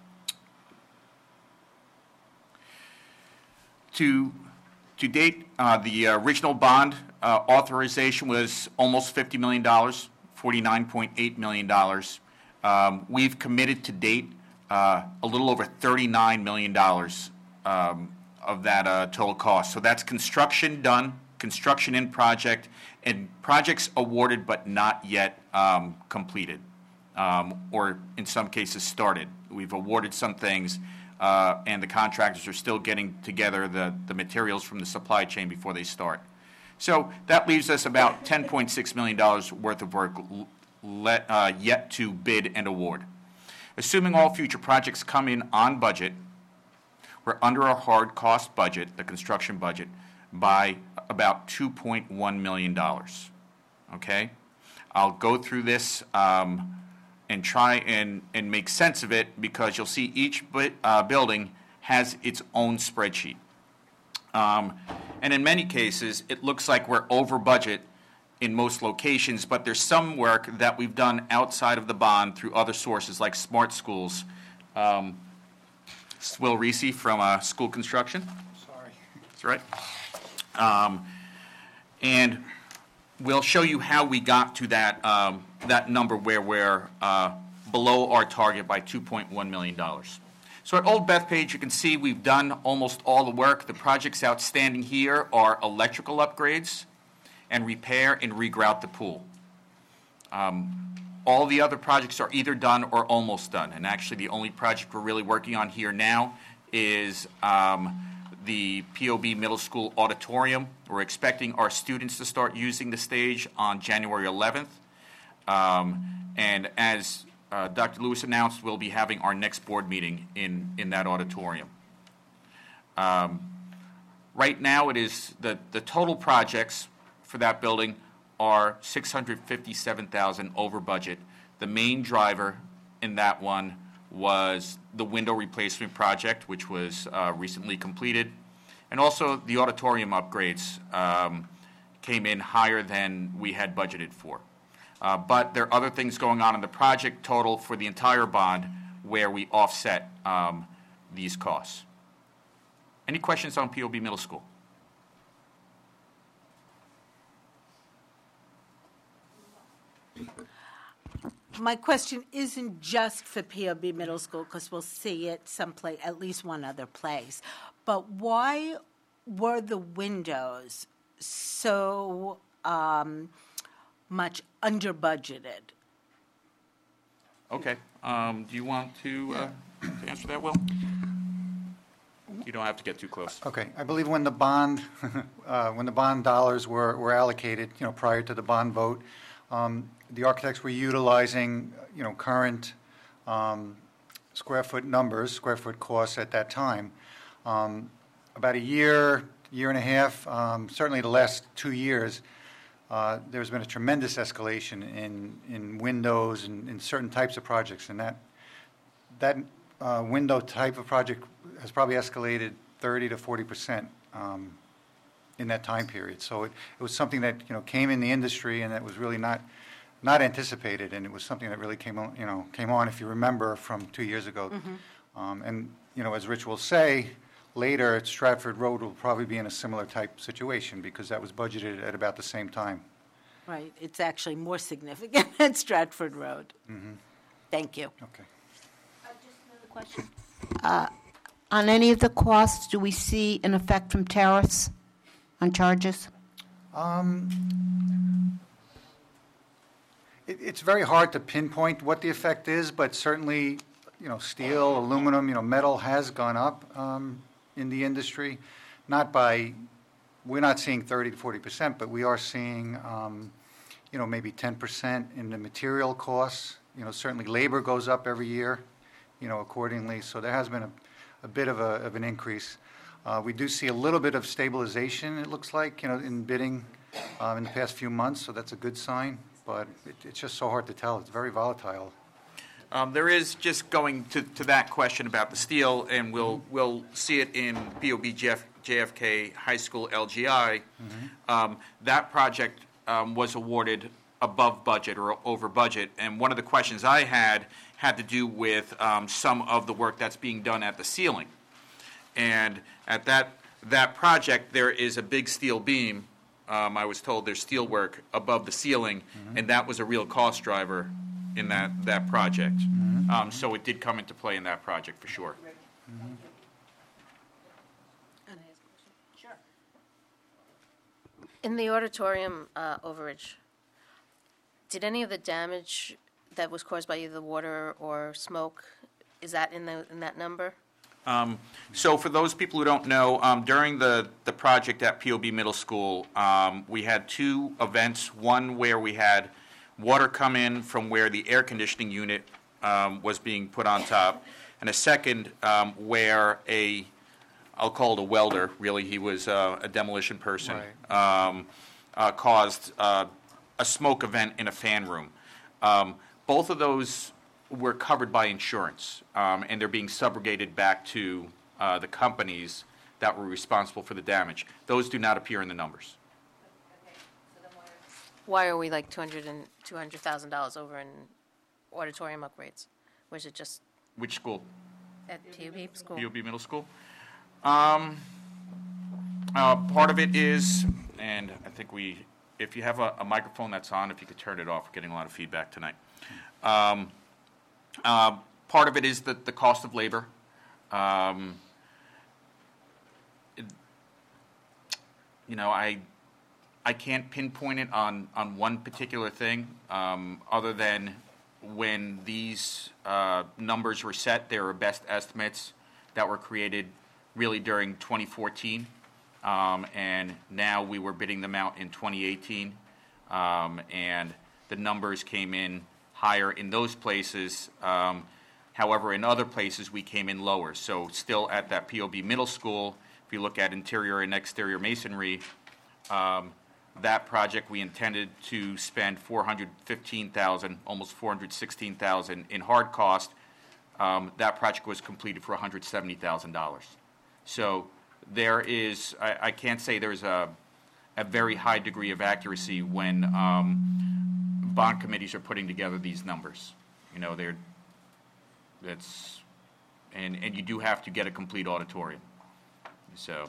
to, to date, uh, the original bond uh, authorization was almost fifty million dollars, forty-nine point eight million dollars. Um, we've committed to date uh, a little over thirty-nine million dollars um, of that uh, total cost. So that's construction done, construction in project, and projects awarded but not yet um, completed, um, or in some cases started. We've awarded some things, uh, and the contractors are still getting together the, the materials from the supply chain before they start. So that leaves us about ten point six million dollars worth of work let, uh, yet to bid and award. Assuming all future projects come in on budget, we're under our hard cost budget, the construction budget, by about two point one million dollars. Okay? I'll go through this um, and try and, and make sense of it, because you'll see each bu- uh, building has its own spreadsheet. Um, and in many cases, it looks like we're over budget in most locations, but there's some work that we've done outside of the bond through other sources like Smart Schools. Um, This is Will Reese from uh, School Construction. Sorry. That's right. Um, and we'll show you how we got to that, um, that number where we're uh, below our target by two point one million dollars. So at Old Bethpage, you can see we've done almost all the work. The projects outstanding here are electrical upgrades and repair and regrout the pool. Um, All the other projects are either done or almost done. And actually, the only project we're really working on here now is um, the P O B Middle School auditorium. We're expecting our students to start using the stage on January eleventh. Um, and as uh, Doctor Lewis announced, we'll be having our next board meeting in, in that auditorium. Um, right now, it is the, the total projects for that building are six hundred fifty-seven thousand dollars over budget. The main driver in that one was the window replacement project, which was uh, recently completed, and also the auditorium upgrades um, came in higher than we had budgeted for. Uh, but there are other things going on in the project total for the entire bond where we offset um, these costs. Any questions on P O B Middle School? My question isn't just for P O B Middle School, because we'll see it someplace, at least one other place. But why were the windows so um, much under budgeted? Okay. Um, do you want to, uh, to answer that, Will? You don't have to get too close. Okay, I believe when the bond, uh, when the bond dollars were, were allocated, you know, prior to the bond vote, um, the architects were utilizing, you know, current um, square foot numbers, square foot costs at that time. Um, about a year, year and a half, um, certainly the last two years, uh, there's been a tremendous escalation in, in windows and in certain types of projects, and that that uh, window type of project has probably escalated thirty to forty percent um, in that time period. So it, it was something that, you know, came in the industry and that was really not not anticipated, and it was something that really came on, you know, came on, if you remember, from two years ago. Mm-hmm. Um, and you know, as Rich will say, later Stratford Road will probably be in a similar type situation because that was budgeted at about the same time. Right, it's actually more significant at Stratford Road. Mm-hmm. Thank you. Okay. Question. Uh, on any of the costs, do we see an effect from tariffs on charges? Um, it, it's very hard to pinpoint what the effect is, but certainly, you know, steel, aluminum, you know, metal has gone up um, in the industry. Not by, we're not seeing thirty to forty percent, but we are seeing, um, you know, maybe ten percent in the material costs. You know, certainly labor goes up every year, you know, accordingly. So there has been a, a bit of, a, of an increase. Uh, we do see a little bit of stabilization, it looks like, you know, in bidding um, in the past few months, so that's a good sign. But it, it's just so hard to tell. It's very volatile. Um, there is, just going to, to that question about the steel, and we'll we'll see it in P O B J F K High School L G I. Mm-hmm. Um, that project um, was awarded above budget or over budget, and one of the questions I had had to do with um, some of the work that's being done at the ceiling. And at that that project, there is a big steel beam. Um, I was told there's steel work above the ceiling, mm-hmm. and that was a real cost driver in that, that project. Mm-hmm. Um, so it did come into play in that project for sure. Mm-hmm. In the auditorium uh, overage, did any of the damage that was caused by either water or smoke, is that in the in that number? Um, so for those people who don't know, um, during the, the project at P O B Middle School, um, we had two events, one where we had water come in from where the air conditioning unit um, was being put on top, and a second um, where a, I'll call it a welder, really, he was uh, a demolition person, Right. um, uh, caused uh, a smoke event in a fan room. Um, both of those were covered by insurance, um, and they're being subrogated back to uh, the companies that were responsible for the damage. Those do not appear in the numbers. Why are we like two hundred and two hundred thousand dollars over in auditorium upgrades? Or is it just Which school? at P O B school? P O B Middle School. Um, uh, part of it is, and I think we, if you have a, a microphone that's on, if you could turn it off, we're getting a lot of feedback tonight. Um, uh, part of it is the, the cost of labor. Um, it, you know, I I can't pinpoint it on, on one particular thing, um, other than when these uh, numbers were set, they were best estimates that were created really during twenty fourteen, um, and now we were bidding them out in twenty eighteen, um, and the numbers came in higher in those places. Um, however, in other places, we came in lower. So still at that P O B Middle School, if you look at interior and exterior masonry, um, that project we intended to spend four hundred fifteen thousand dollars, almost four hundred sixteen thousand dollars in hard cost. Um, that project was completed for one hundred seventy thousand dollars. So there is, I, I can't say there's a, a very high degree of accuracy when um, bond committees are putting together these numbers. You know, they're, that's, and, and you do have to get a complete auditorium. So.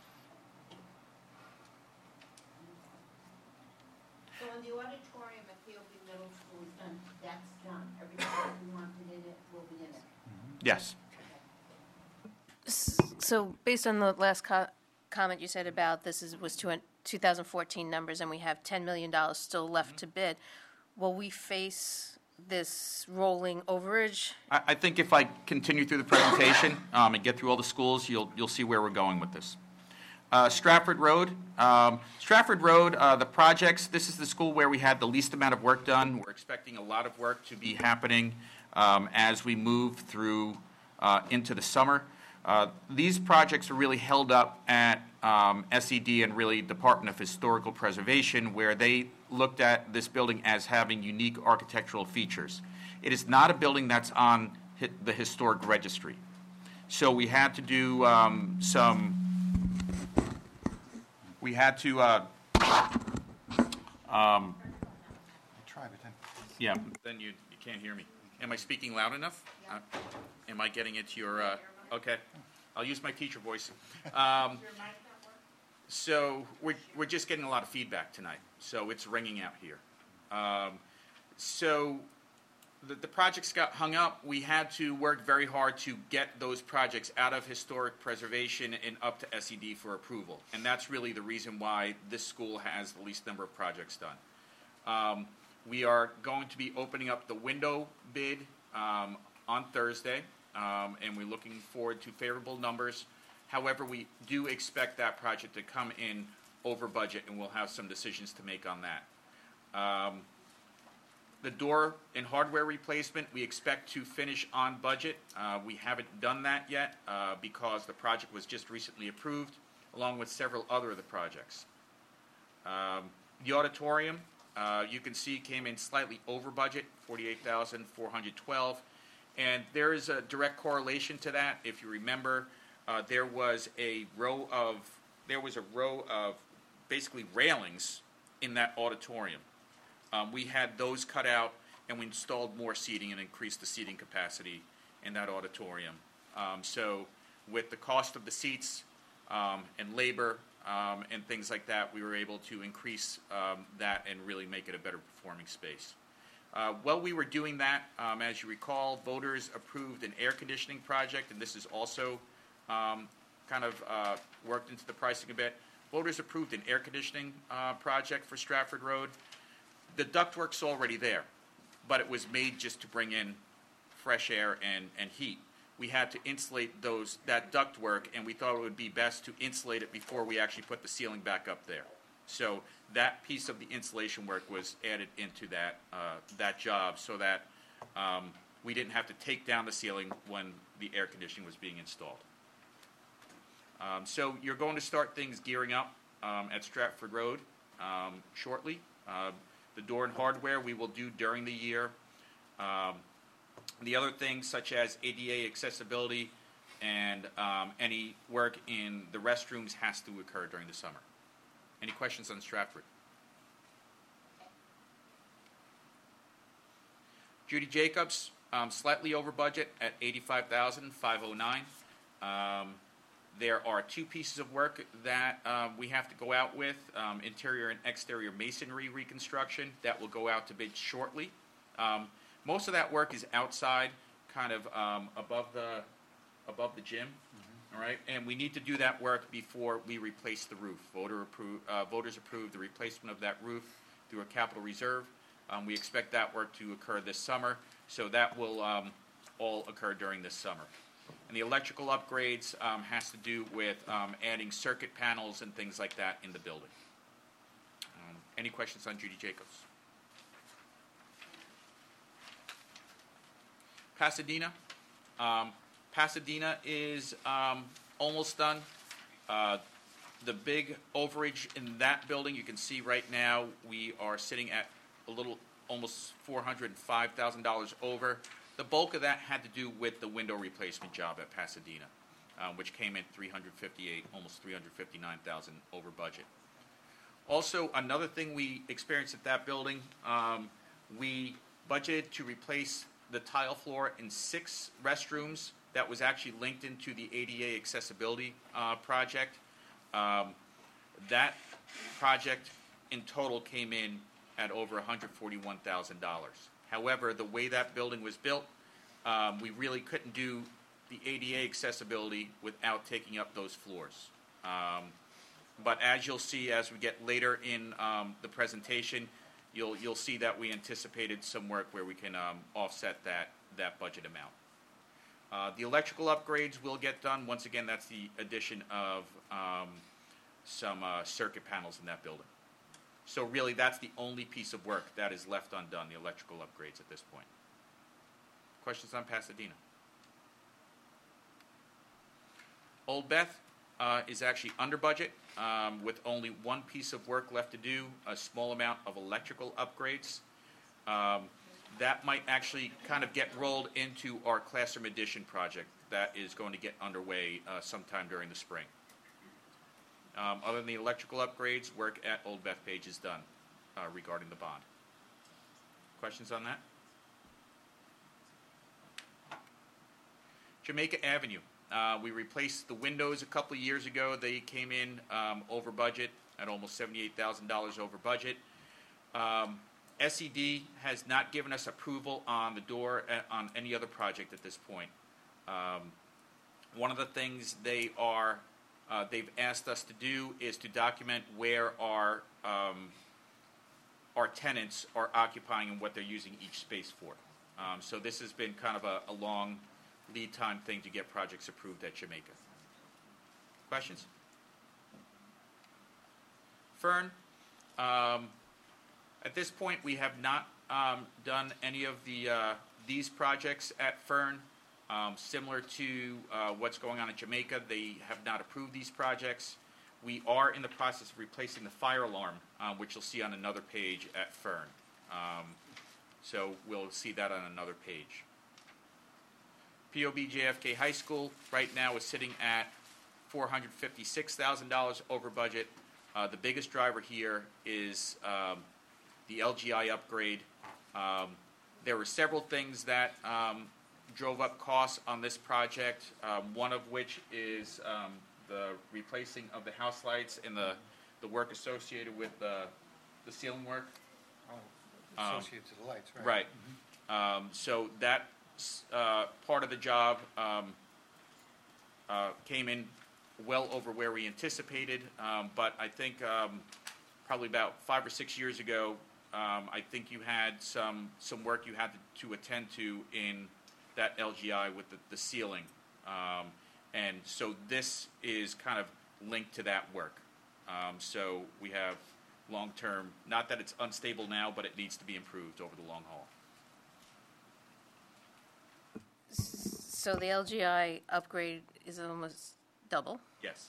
So in the auditorium at P O B Middle School is done, that's done. Everything that we wanted in it will be in it. Yes. So based on the last co- comment you said about this is, was two two thousand fourteen numbers, and we have ten million dollars still left to bid. Will we face this rolling overage? I, I think if I continue through the presentation um, and get through all the schools, you'll you'll see where we're going with this. Uh, Stratford Road. Um, Stratford Road, uh, the projects, this is the school where we had the least amount of work done. We're expecting a lot of work to be happening um, as we move through uh, into the summer. Uh, these projects are really held up at um, S E D and really Department of Historical Preservation, where they looked at this building as having unique architectural features. It is not a building that's on hi- the historic registry. So we had to do um, some, we had to, uh, um, Try, but then. yeah, then you, you can't hear me. Am I speaking loud enough? Uh, am I getting it to your, uh, okay, I'll use my teacher voice. Um, so we're, we're just getting a lot of feedback tonight, so it's ringing out here. Um, so the, the projects got hung up. We had to work very hard to get those projects out of historic preservation and up to S E D for approval. And that's really the reason why this school has the least number of projects done. Um, we are going to be opening up the window bid um, on Thursday. Um, and we're looking forward to favorable numbers. However, we do expect that project to come in over budget, and we'll have some decisions to make on that. Um, the door and hardware replacement, we expect to finish on budget. Uh, we haven't done that yet uh, because the project was just recently approved, along with several other of the projects. Um, the auditorium, uh, you can see, came in slightly over budget, forty-eight thousand four hundred twelve dollars. And there is a direct correlation to that. If you remember, uh, there was a row of there was a row of basically railings in that auditorium. Um, we had those cut out, and we installed more seating and increased the seating capacity in that auditorium. Um, so, with the cost of the seats um, and labor um, and things like that, we were able to increase um, that and really make it a better performing space. Uh, while we were doing that, um, as you recall, voters approved an air conditioning project, and this is also um, kind of uh, worked into the pricing a bit. Voters approved an air conditioning uh, project for Stratford Road. The ductwork's already there, but it was made just to bring in fresh air and, and heat. We had to insulate those that ductwork, and we thought it would be best to insulate it before we actually put the ceiling back up there. So that piece of the insulation work was added into that uh, that job, so that um, we didn't have to take down the ceiling when the air conditioning was being installed. Um, so you're going to start things gearing up um, at Stratford Road um, shortly. Uh, the door and hardware we will do during the year. Um, the other things such as A D A accessibility and um, any work in the restrooms has to occur during the summer. Any questions on Stratford? Judy Jacobs, um, slightly over budget at eighty-five thousand five hundred nine dollars. Um, there are two pieces of work that um, we have to go out with, um, interior and exterior masonry reconstruction. That will go out to bid shortly. Um, most of that work is outside, kind of um, above the above the gym. All right, and we need to do that work before we replace the roof. Voter appro- uh, voters approved the replacement of that roof through a capital reserve. Um, we expect that work to occur this summer, so that will um, all occur during this summer. And the electrical upgrades um, has to do with um, adding circuit panels and things like that in the building. Um, any questions on Judy Jacobs? Pasadena. Um, Pasadena is um, almost done. Uh, the big overage in that building, you can see right now, we are sitting at a little, almost four hundred five thousand dollars over. The bulk of that had to do with the window replacement job at Pasadena, um, which came in three hundred fifty-eight, almost three hundred fifty-nine thousand over budget. Also, another thing we experienced at that building, um, we budgeted to replace the tile floor in six restrooms. That was actually linked into the A D A accessibility uh, project. Um, that project in total came in at over one hundred forty-one thousand dollars. However, the way that building was built, um, we really couldn't do the A D A accessibility without taking up those floors. Um, but as you'll see as we get later in um, the presentation, you'll you'll see that we anticipated some work where we can um, offset that that budget amount. Uh, the electrical upgrades will get done. Once again, that's the addition of um, some uh, circuit panels in that building. So really, that's the only piece of work that is left undone, the electrical upgrades at this point. Questions on Pasadena? Old Beth uh, is actually under budget um, with only one piece of work left to do, a small amount of electrical upgrades. Um, that might actually kind of get rolled into our classroom addition project that is going to get underway uh, sometime during the spring. Um, other than the electrical upgrades, work at Old Bethpage is done uh, regarding the bond. Questions on that? Jamaica Avenue. Uh, we replaced the windows a couple of years ago. They came in um, over budget at almost seventy-eight thousand dollars over budget. Um, S E D has not given us approval on the door at, on any other project at this point. Um, one of the things they are uh, they've asked us to do is to document where our um, our tenants are occupying and what they're using each space for. Um, so this has been kind of a, a long lead time thing to get projects approved at Jamaica. Questions? Fern, um, at this point we have not um, done any of the uh, these projects at Fern. Um, similar to uh, what's going on in Jamaica, they have not approved these projects. We are in the process of replacing the fire alarm, uh, which you'll see on another page at Fern. Um, so we'll see that on another page. P O B J F K High School right now is sitting at four hundred fifty-six thousand dollars over budget. Uh, the biggest driver here is um, the L G I upgrade. Um, there were several things that um, drove up costs on this project, um, one of which is um, the replacing of the house lights and the, the work associated with the, the ceiling work. Oh, associated to the lights, right? Right. Mm-hmm. Um, so that uh, part of the job um, uh, came in well over where we anticipated, um, but I think um, probably about five or six years ago, um, I think you had some some work you had to, to attend to in that L G I with the, the ceiling, um, and so this is kind of linked to that work. Um, so we have long-term, not that it's unstable now, but it needs to be improved over the long haul. So the L G I upgrade is almost double? Yes.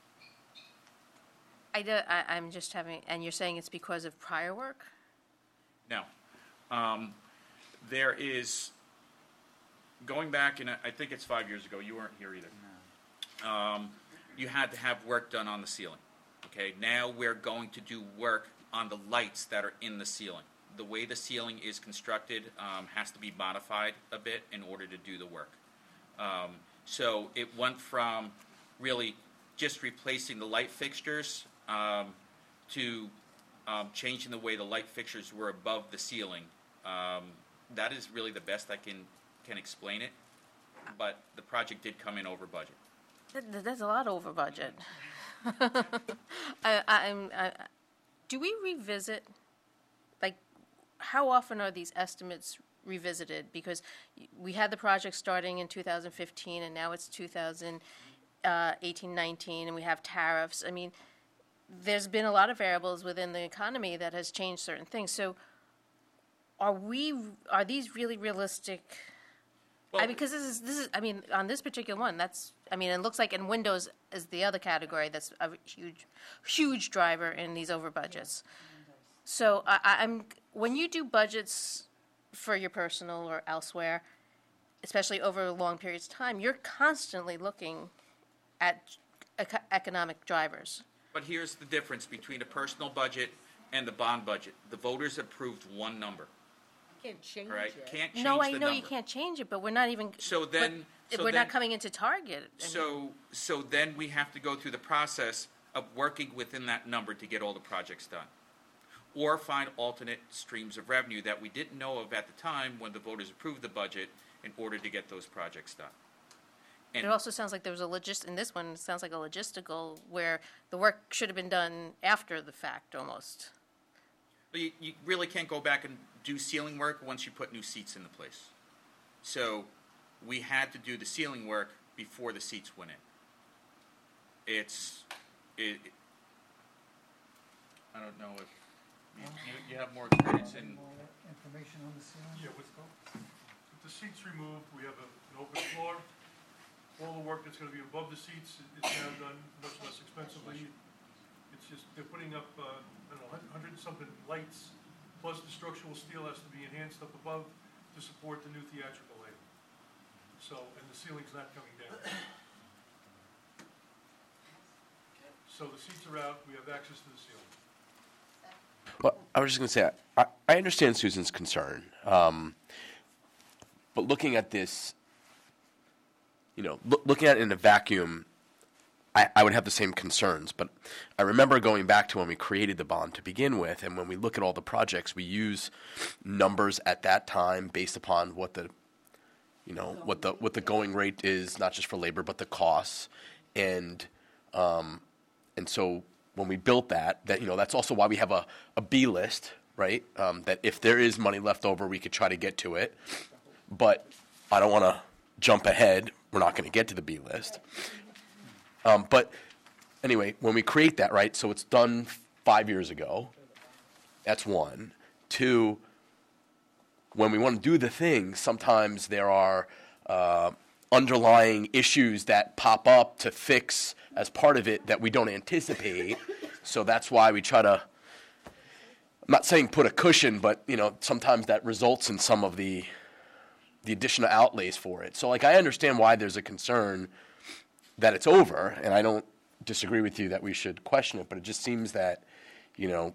I do, I, I'm just having, and you're saying it's because of prior work? No. Um, there is, going back, and I think it's five years ago, you weren't here either. No. Um, you had to have work done on the ceiling. Okay, now we're going to do work on the lights that are in the ceiling. The way the ceiling is constructed um, has to be modified a bit in order to do the work. Um, so it went from really just replacing the light fixtures um, to um, changing the way the light fixtures were above the ceiling. Um, that is really the best I can can explain it. But the project did come in over budget. That, that's a lot over budget. I, I'm. I, do we revisit? Like, how often are these estimates revisited? Because we had the project starting in two thousand fifteen, and now it's two thousand eighteen nineteen, and we have tariffs. I mean, there's been a lot of variables within the economy that has changed certain things. So, are we? Are these really realistic? Well, I, because this is this is. I mean, on this particular one, that's. I mean, it looks like in Windows is the other category that's a huge, huge driver in these over budgets. So, I, I'm when you do budgets for your personal or elsewhere, especially over long periods of time, you're constantly looking at ec- economic drivers. But here's the difference between a personal budget and the bond budget. The voters approved one number. Can't change right? it. Can't change no, I the know number. you can't change it, but we're not even. So then, so we're then, not coming into target. I mean, So, so then we have to go through the process of working within that number to get all the projects done, or find alternate streams of revenue that we didn't know of at the time when the voters approved the budget in order to get those projects done. But it also sounds like there was a logist, in this one, it sounds like a logistical, where the work should have been done after the fact, almost. But you, you really can't go back and do ceiling work once you put new seats into place. So we had to do the ceiling work before the seats went in. It's, it, it- I don't know if, you, you, you have more experience in, Information on the ceiling? Yeah, with, with the seats removed, we have a, an open floor. All the work that's gonna be above the seats is now done much less expensively. It's just, they're putting up, uh, I don't know, a hundred and something lights, plus the structural steel has to be enhanced up above to support the new theatrical lighting. So, and the ceiling's not coming down. So the seats are out, we have access to the ceiling. Well, I was just going to say, I, I understand Susan's concern, um, but looking at this, you know, loo- looking at it in a vacuum, I, I would have the same concerns. But I remember going back to when we created the bond to begin with, and when we look at all the projects, we use numbers at that time based upon what the, you know, what the what the going rate is, not just for labor but the costs, and um, and so. When we built that, that you know, that's also why we have a, a B list, right? Um, that if there is money left over, we could try to get to it. But I don't want to jump ahead. We're not going to get to the B list. Um, but anyway, when we create that, right? So it's done five years ago. That's one. Two. When we want to do the thing, sometimes there are uh, underlying issues that pop up to fix as part of it that we don't anticipate. So that's why we try to, I'm not saying put a cushion, but you know, sometimes that results in some of the the additional outlays for it. So like I understand why there's a concern that it's over, and I don't disagree with you that we should question it, but it just seems that, you know,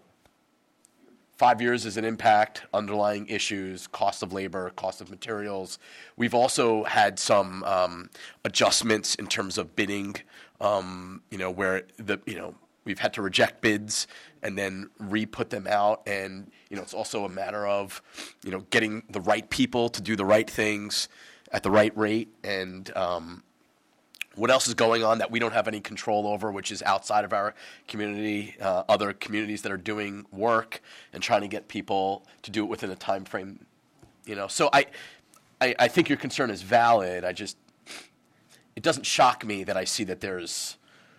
five years is an impact, underlying issues, cost of labor, cost of materials. We've also had some um, adjustments in terms of bidding, um, you know, where the, you know, we've had to reject bids and then re-put them out. And, you know, it's also a matter of, you know, getting the right people to do the right things at the right rate. And, um, what else is going on that we don't have any control over, which is outside of our community, uh, other communities that are doing work and trying to get people to do it within a time frame, you know. So I, I, I think your concern is valid. I just, it doesn't shock me that I see that there's,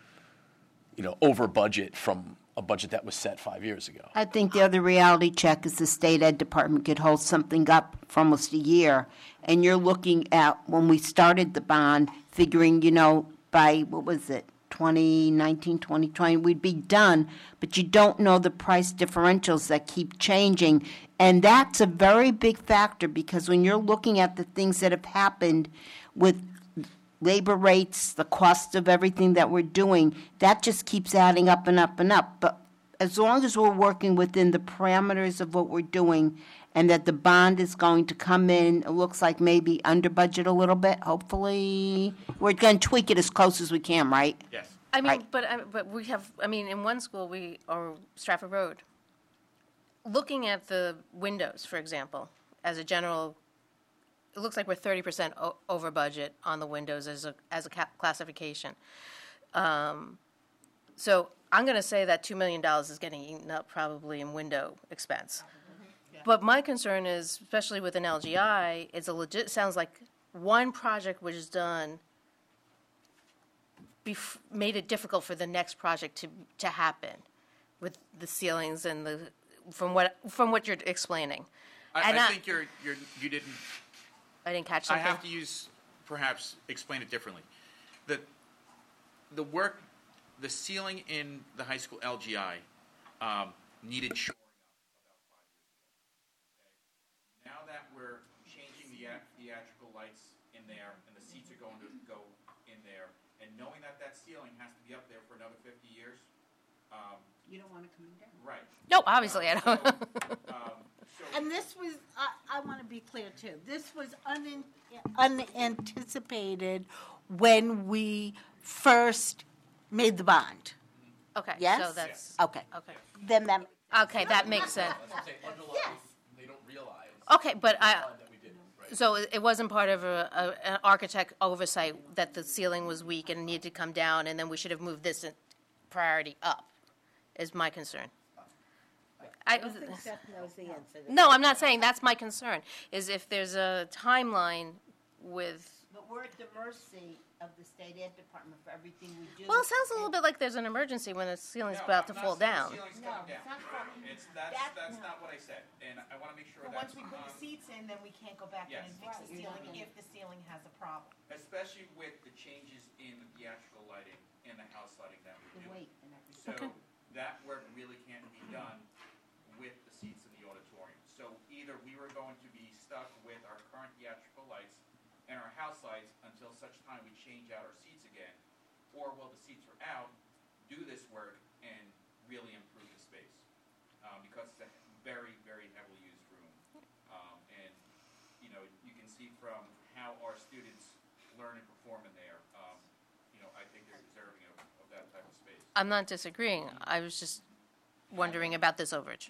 you know, over budget from a budget that was set five years ago. I think the other reality check is the state ed department could hold something up for almost a year. And you're looking at, when we started the bond, figuring, you know, by, what was it, twenty nineteen, twenty twenty, we'd be done. But you don't know the price differentials that keep changing. And that's a very big factor, because when you're looking at the things that have happened with labor rates, the cost of everything that we're doing, that just keeps adding up and up and up. But as long as we're working within the parameters of what we're doing, and that the bond is going to come in, it looks like maybe under budget a little bit, hopefully. We're going to tweak it as close as we can, right? yes. I mean, Right. but, uh, but we have, I mean, in one school, we, or Stratford Road, looking at the windows, for example, as a general, it looks like we're thirty percent o- over budget on the windows as a, as a ca- classification. Um, so I'm going to say that two million dollars is getting eaten up probably in window expense. But my concern is, especially with an L G I, it's a legit, sounds like one project was done, bef- made it difficult for the next project to, to happen with the ceilings and the, from what, from what you're explaining. I, And I I- think you're, you're, you didn't, I didn't catch I something. have to use, perhaps, explain it differently. The, the work, the ceiling in the high school L G I um, needed shoring up about five years ago. Okay? Now that we're changing the theat- theatrical lights in there and the seats are going to go in there, and knowing that that ceiling has to be up there for another fifty years. Um, You don't want it coming down. right. No, obviously I don't. Um, so And this was, I, I want to be clear too, this was unan- unanticipated when we first made the bond. Okay, Yes? so that's, Okay. okay. Then that. Okay, that makes sense. They don't realize. Okay, but I, So it it wasn't part of a, a, an architect oversight that the ceiling was weak and needed to come down, and then we should have moved this in priority up, is my concern. I don't think Seth knows the answer. to No, that. I'm not saying that's my concern, is if there's a timeline with, But we're at the mercy of the state ed department for everything we do. well, it sounds a little bit like there's an emergency when the ceiling's about to fall down. Ceiling's coming down. It's, that's, that's not what I said, and I want to make sure But that's. once we put the um, seats in, then we can't go back in Yes. and fix the Right. ceiling if the ceiling has a problem. Especially with the changes in the theatrical lighting and the house lighting that we do. weight and everything. So Okay. that work really can't be done with the seats in the auditorium. So either we were going to be stuck with our current theatrical lights and our house lights until such time we change out our seats again, or while the seats are out, do this work and really improve the space. Um, because it's a very, very heavily used room. Um, and, you know, you can see from how our students learn and perform in there, um, you know, I think they're deserving of, of that type of space. I'm not disagreeing, I was just wondering about this overage.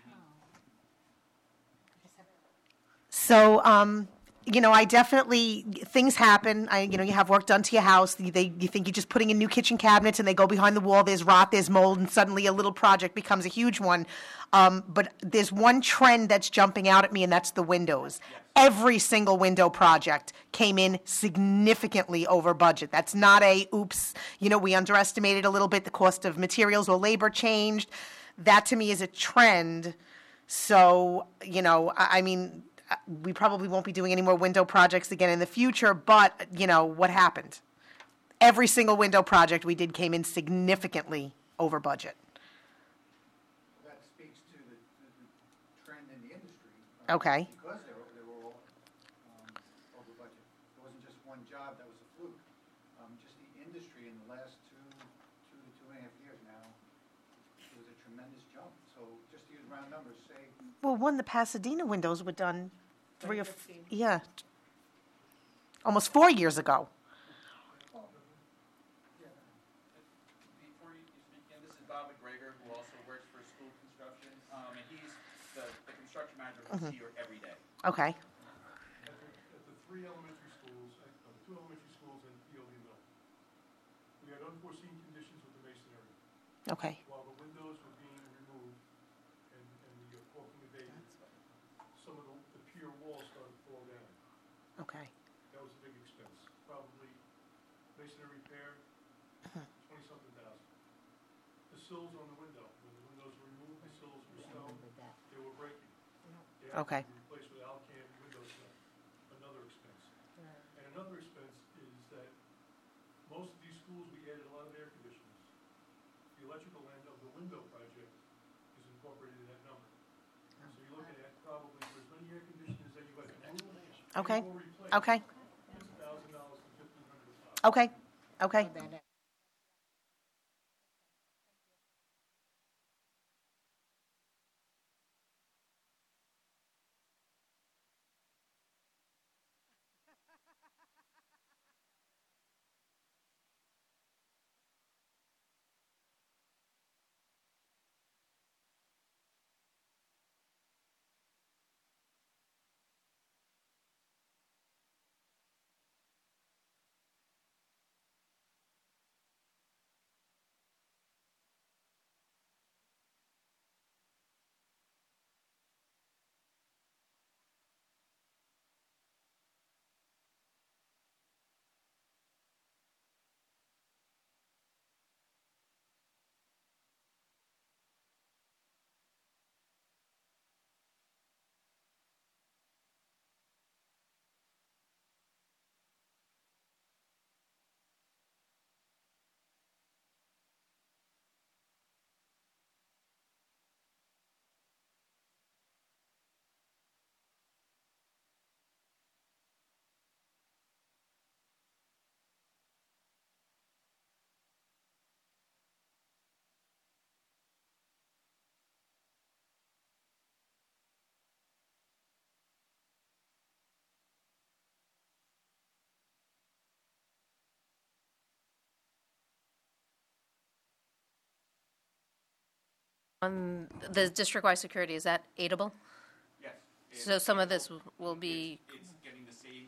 So, um, you know, I definitely, things happen. I, you know, you have work done to your house. You, they, you think you're just putting in new kitchen cabinets and they go behind the wall, there's rot, there's mold, and suddenly a little project becomes a huge one. Um, but there's one trend that's jumping out at me, and that's the windows. Every single window project came in significantly over budget. That's not a, oops, you know, we underestimated a little bit, the cost of materials or labor changed. That to me is a trend. So, you know, I, I mean, we probably won't be doing any more window projects again in the future, but, you know, what happened? Every single window project we did came in significantly over budget. That speaks to the, the, the trend in the industry. uh, Okay. Because they were, they were all um, over budget. It wasn't just one job that was a fluke. Um, just the industry in the last two, two to two and a half years now, it was a tremendous jump. So just to use round numbers, say Well, one, the Pasadena windows were done three or, f- yeah, almost four years ago. Before you you speak in, this is Bob McGregor, who also works for school construction, um, and he's the, the construction manager who's Mhm. here every day. Okay. At the, at the three elementary schools, uh, the two elementary schools and P O V Middle, we had unforeseen conditions with the masonry. Okay. While the windows were being removed and, and the uh, caulking abated, some of the, the pier walls started to fall down. Okay. That was a big expense, probably masonry repair, twenty-something thousand. The sills on the window, when the windows were removed, the sills were stone, they were breaking. They had Okay. to be replaced with Alcan window sill, another expense. And another expense is that most of these schools, we added a lot of air conditioners. The electrical end of the window project is incorporated in that number. So you're looking at probably as many air conditioners that you had to move. Okay. or replace. Okay. It's a thousand dollars to fifteen hundred dollars. Okay. Okay. On the district-wide security, is that aidable? Yes. So some of this will be, It's getting the savings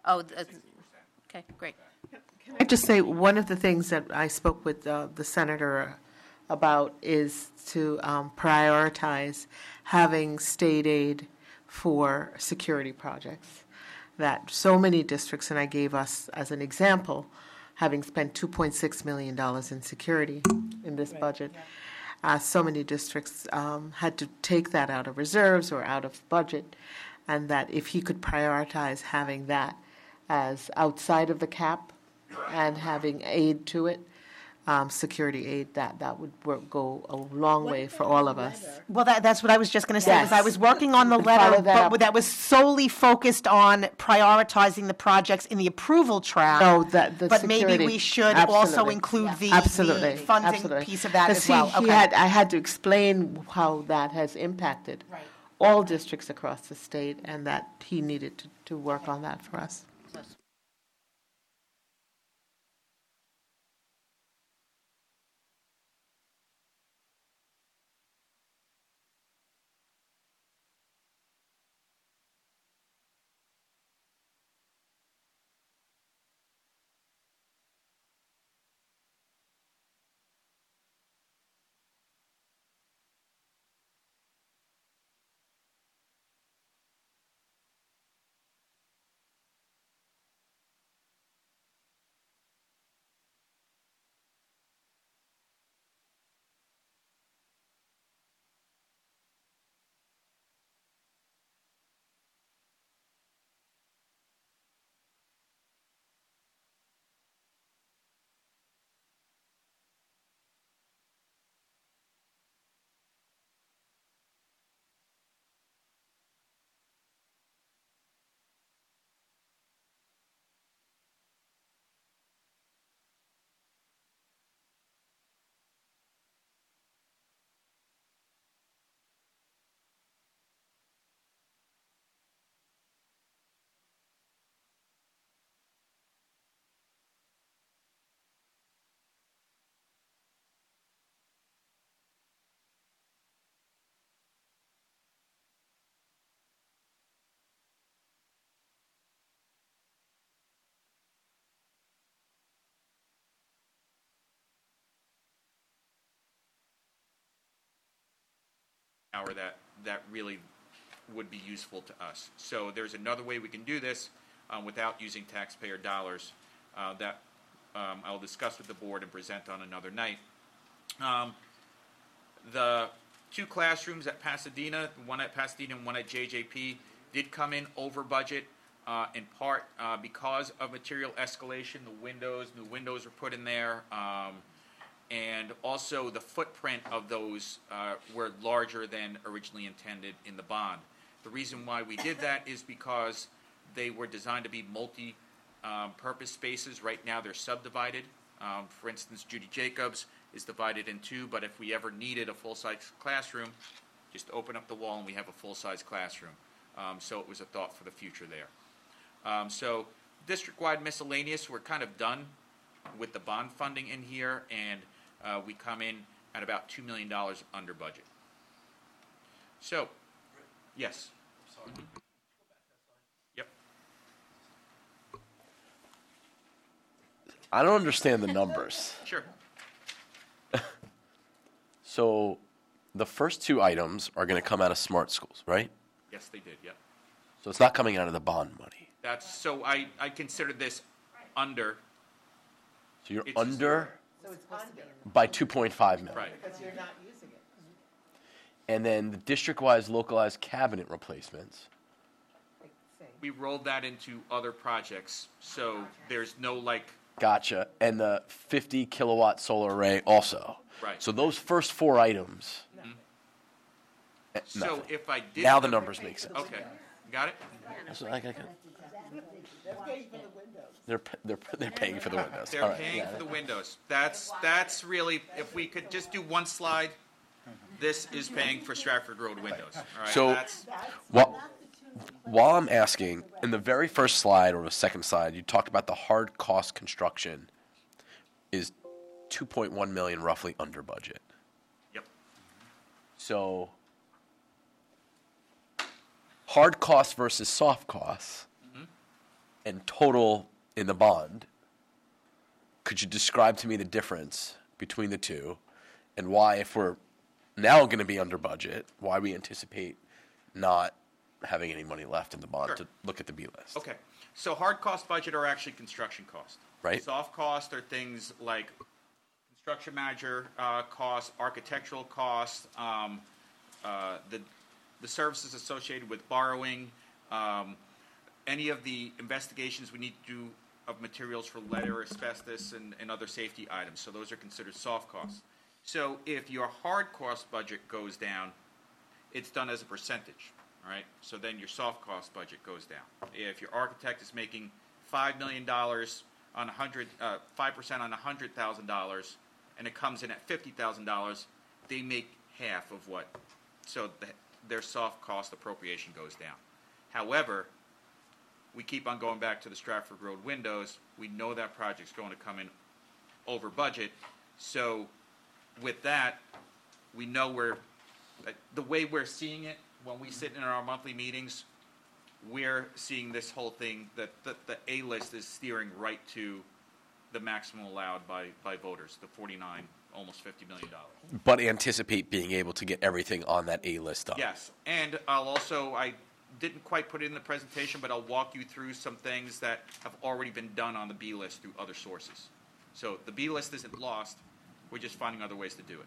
Oh, th- okay, great. Can I just say, one of the things that I spoke with uh, the senator about is to um, prioritize having state aid for security projects. That so many districts, and I gave us as an example, having spent two point six million dollars in security in this Right. budget, uh, so many districts um, had to take that out of reserves or out of budget, and that if he could prioritize having that as outside of the cap and having aid to it, um, security aid, that, that would work, go a long way for all of us. Well, that, that's what I was just going to say, was I Yes. was working on the And follow letter, that but up. that was solely focused on prioritizing the projects in the approval track. No, that, the But maybe security- we should also absolutely. include the, Absolutely, the funding absolutely. piece of that But as see, well. he Okay. had, I had to explain how that has impacted all districts across the state, and that he needed to, to work on that for us. hour that, that really would be useful to us. So there's another way we can do this um, without using taxpayer dollars uh, that um, I'll discuss with the board and present on another night. Um, the two classrooms at Pasadena, one at Pasadena and one at J J P, did come in over budget uh, in part uh, because of material escalation. The windows, new windows were put in there. Um, And also, the footprint of those uh, were larger than originally intended in the bond. The reason why we did that is because they were designed to be multi-purpose spaces. Right now, they're subdivided. Um, for instance, Judy Jacobs is divided in two, but if we ever needed a full-size classroom, just open up the wall and we have a full-size classroom. Um, so it was a thought for the future there. Um, so district-wide miscellaneous, we're kind of done with the bond funding in here, and uh, we come in at about two million dollars under budget. So, yes. Mhm. Yep. I don't understand the numbers. Sure. So the first two items are going to come out of Smart Schools, right? Yes, they did, yep. So it's not coming out of the bond money. That's, so I, I consider this under. So you're It's just- under So it's under. by two point five million. Right. Because you're not using it. And then the district-wise localized cabinet replacements. We rolled that into other projects, so there's no like, Gotcha. And the fifty kilowatt solar array also. Right. So those first four items. Mhm. eh, so nothing. if I did. Now the numbers make sense. Okay, got it? That's what I- I can- They're, p- they're, p- they're paying for the windows. They're All right. paying for the windows. That's, that's really, if we could just do one slide, this is paying for Stratford Road windows. All right, So, that's- while, while I'm asking, in the very first slide or the second slide, you talked about the hard cost construction is two point one million roughly under budget. Yep. So, hard costs versus soft costs. Mhm. and total in the bond, could you describe to me the difference between the two and why, if we're now going to be under budget, why we anticipate not having any money left in the bond Sure. to look at the B list? Okay, so hard cost budget are actually construction costs. Right. Soft costs are things like construction manager uh, costs, architectural costs, um, uh, the the services associated with borrowing, um, any of the investigations we need to do of materials for lead or asbestos and, and other safety items. So those are considered soft costs. So if your hard cost budget goes down, it's done as a percentage, all right? So then your soft cost budget goes down. If your architect is making five million dollars on one hundred, uh, five percent on one hundred thousand dollars, and it comes in at fifty thousand dollars, they make half of what, so the, their soft cost appropriation goes down. However, we keep on going back to the Stratford Road windows. We know that project's going to come in over budget. So with that, we know we're, uh, the way we're seeing it, when we sit in our monthly meetings, we're seeing this whole thing that the, the A-list is steering right to the maximum allowed by, by voters, the forty-nine, almost fifty million dollars. But anticipate being able to get everything on that A list up. Yes, and I'll also, I didn't quite put it in the presentation, but I'll walk you through some things that have already been done on the B list through other sources. So the B list isn't lost, we're just finding other ways to do it.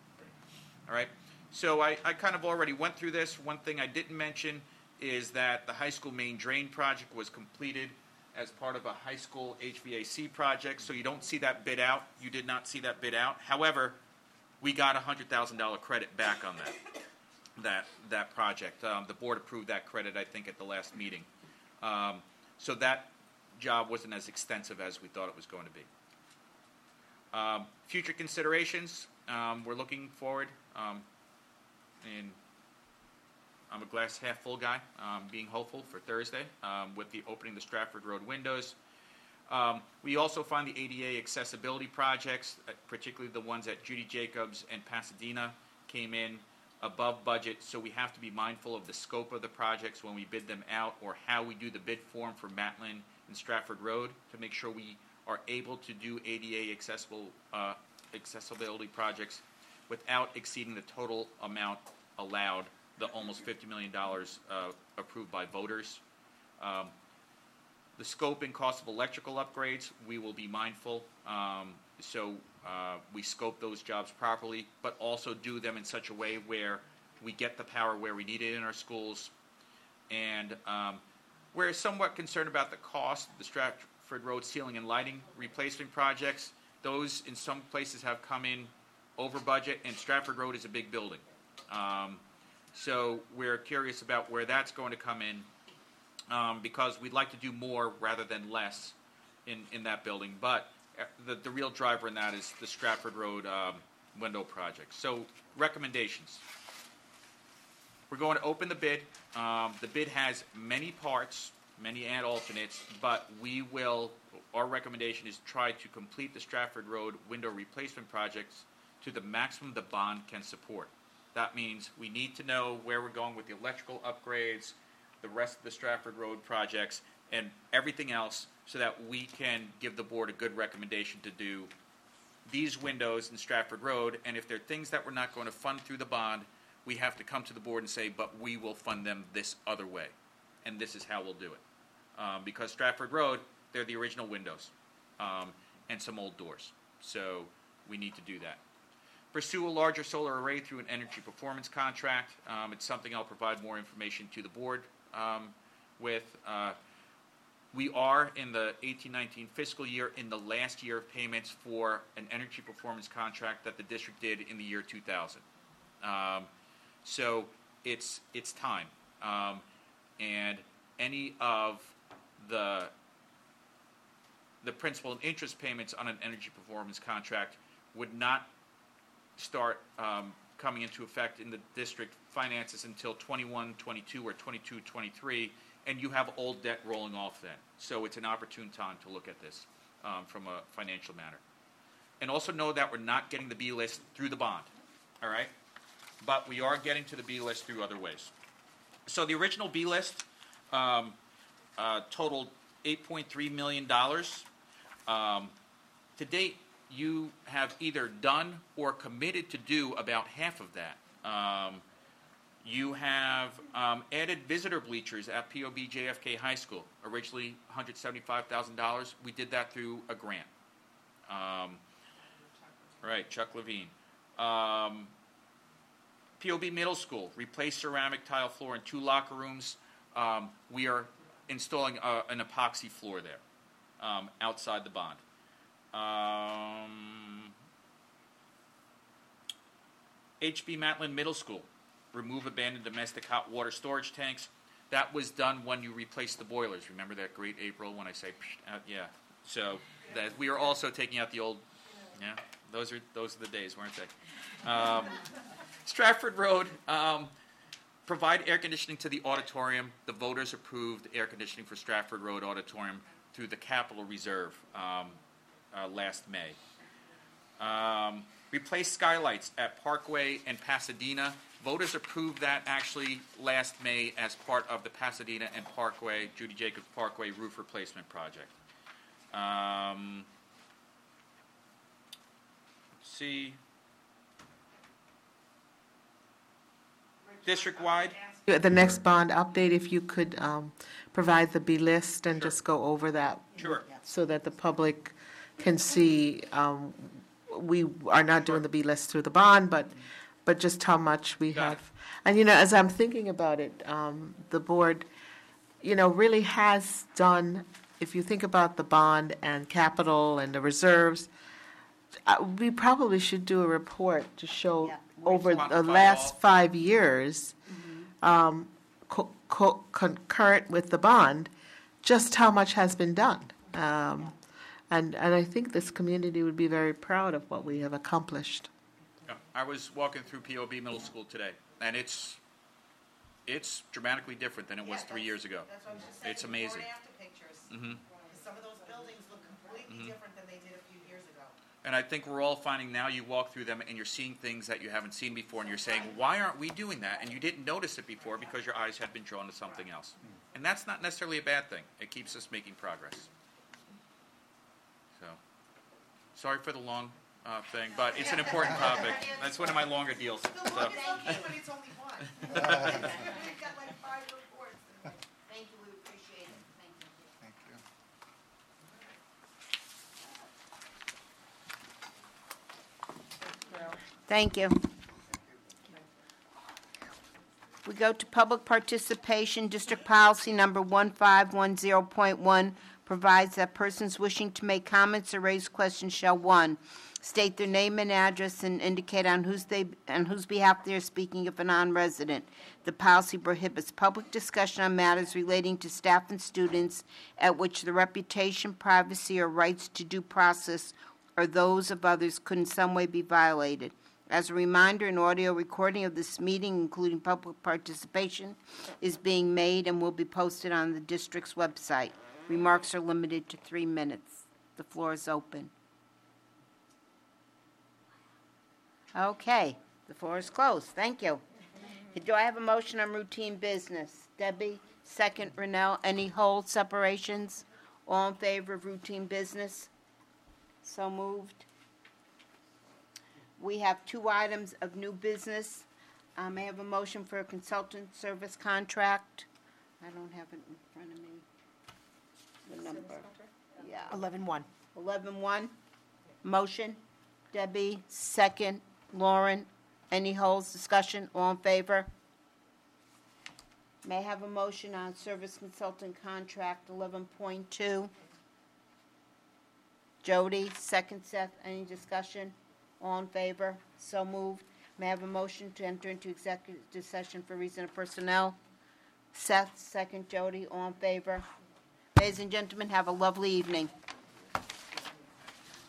All right, so I, I kind of already went through this. One thing I didn't mention is that the high school main drain project was completed as part of a high school H V A C project, so you don't see that bid out. You did not see that bid out. However, we got a one hundred thousand dollars credit back on that. that that project. Um, the board approved that credit, I think, at the last meeting. Um, so that job wasn't as extensive as we thought it was going to be. Um, future considerations, um, we're looking forward, um, and I'm a glass half full guy, um, being hopeful for Thursday um, with the opening the Stratford Road windows. Um, we also find the A D A accessibility projects, uh, particularly the ones at Judy Jacobs and Pasadena, came in above budget, so we have to be mindful of the scope of the projects when we bid them out, or how we do the bid form for Matlin and Stratford Road to make sure we are able to do A D A accessible uh, accessibility projects without exceeding the total amount allowed, the almost fifty million dollars uh, approved by voters. Um, the scope and cost of electrical upgrades, we will be mindful. Um, so uh, we scope those jobs properly, but also do them in such a way where we get the power where we need it in our schools. And um, we're somewhat concerned about the cost of the Stratford Road ceiling and lighting replacement projects. Those in some places have come in over budget, and Stratford Road is a big building. Um, so we're curious about where that's going to come in, um, because we'd like to do more rather than less in, in that building. But the, the real driver in that is the Stratford Road um, window project. So recommendations. We're going to open the bid. Um, the bid has many parts, many and alternates, but we will, our recommendation is try to complete the Stratford Road window replacement projects to the maximum the bond can support. That means we need to know where we're going with the electrical upgrades, the rest of the Stratford Road projects, and everything else, so that we can give the board a good recommendation to do these windows in Stratford Road. And if there are things that we're not going to fund through the bond, we have to come to the board and say, but we will fund them this other way, and this is how we'll do it. Um, because Stratford Road, they're the original windows, um, and some old doors. So we need to do that. Pursue a larger solar array through an energy performance contract. Um, it's something I'll provide more information to the board um, with. Uh, we are in the eighteen nineteen fiscal year in the last year of payments for an energy performance contract that the district did in the year two thousand. Um, so it's it's time. Um, and any of the the principal and interest payments on an energy performance contract would not start um, coming into effect in the district finances until twenty-one twenty-two or twenty-two twenty-three, and you have old debt rolling off then. So it's an opportune time to look at this um, from a financial matter. And also know that we're not getting the B list through the bond, all right? But we are getting to the B list through other ways. So the original B list um, uh, totaled eight point three million dollars. Um, to date, you have either done or committed to do about half of that. Um, you have um, added visitor bleachers at P O B J F K High School, originally one hundred seventy-five thousand dollars. We did that through a grant. Um, right, Chuck Levine. Um, P O B Middle School, replaced ceramic tile floor in two locker rooms. Um, we are installing a, an epoxy floor there um, outside the bond. Um, H B Matlin Middle School, remove abandoned domestic hot water storage tanks. That was done when you replaced the boilers. Remember that great April when I say, uh, yeah. So that we are also taking out the old, yeah. Those are those are the days, weren't they? Um, Stratford Road, um, provide air conditioning to the auditorium. The voters approved air conditioning for Stratford Road Auditorium through the Capital Reserve um, uh, last May. Um, replace skylights at Parkway and Pasadena. Voters approved that actually last May as part of the Pasadena and Parkway, Judy Jacobs Parkway roof replacement project. Um, let's see. District-wide? At the next bond update, if you could um, provide the B list and just go over that. Sure. So that the public can see, um, we are not doing the B list through the bond, but, but just how much we Got have. it. And, you know, as I'm thinking about it, um, the board, you know, really has done, if you think about the bond and capital and the reserves, uh, we probably should do a report to show over the Quantify last all. five years, um, co- co- concurrent with the bond, just how much has been done. Um, and, and I think this community would be very proud of what we have accomplished. Yeah, I was walking through P O B Middle School today, and it's it's dramatically different than it was three years ago. That's what I was just saying. It's amazing. Before and after pictures. Mhm. Some of those buildings look completely Mhm. different than they did a few years ago. And I think we're all finding now you walk through them and you're seeing things that you haven't seen before, and you're saying, why aren't we doing that? And you didn't notice it before because your eyes had been drawn to something else. And that's not necessarily a bad thing. It keeps us making progress. So, sorry for the long uh, thing, but it's an important topic. That's one of my longer deals. So. But it's only one. We've got like five reports. Thank you, we appreciate it. Thank you. Thank you. Thank you. We go to public participation. District policy number one five one zero point one provides that persons wishing to make comments or raise questions shall, one, state their name and address and indicate on whose they, on whose behalf they are speaking if a non-resident. The policy prohibits public discussion on matters relating to staff and students at which the reputation, privacy, or rights to due process or those of others could in some way be violated. As a reminder, an audio recording of this meeting, including public participation, is being made and will be posted on the district's website. Remarks are limited to three minutes. The floor is open. Okay, the floor is closed. Thank you. Do I have a motion on routine business? Debbie, second. Renell, any hold separations? All in favor of routine business? So moved. We have two items of new business. Um, May I have a motion for a consultant service contract? I don't have it in front of me. The number. Yeah. Eleven one. Eleven one. Motion. Debbie, second. Lauren, any holds, discussion, all in favor? May I have a motion on service consultant contract eleven point two? Jody, second. Seth, any discussion? All in favor? So moved. May I have a motion to enter into executive session for reason of personnel? Seth, second. Jody, all in favor? Ladies and gentlemen, have a lovely evening.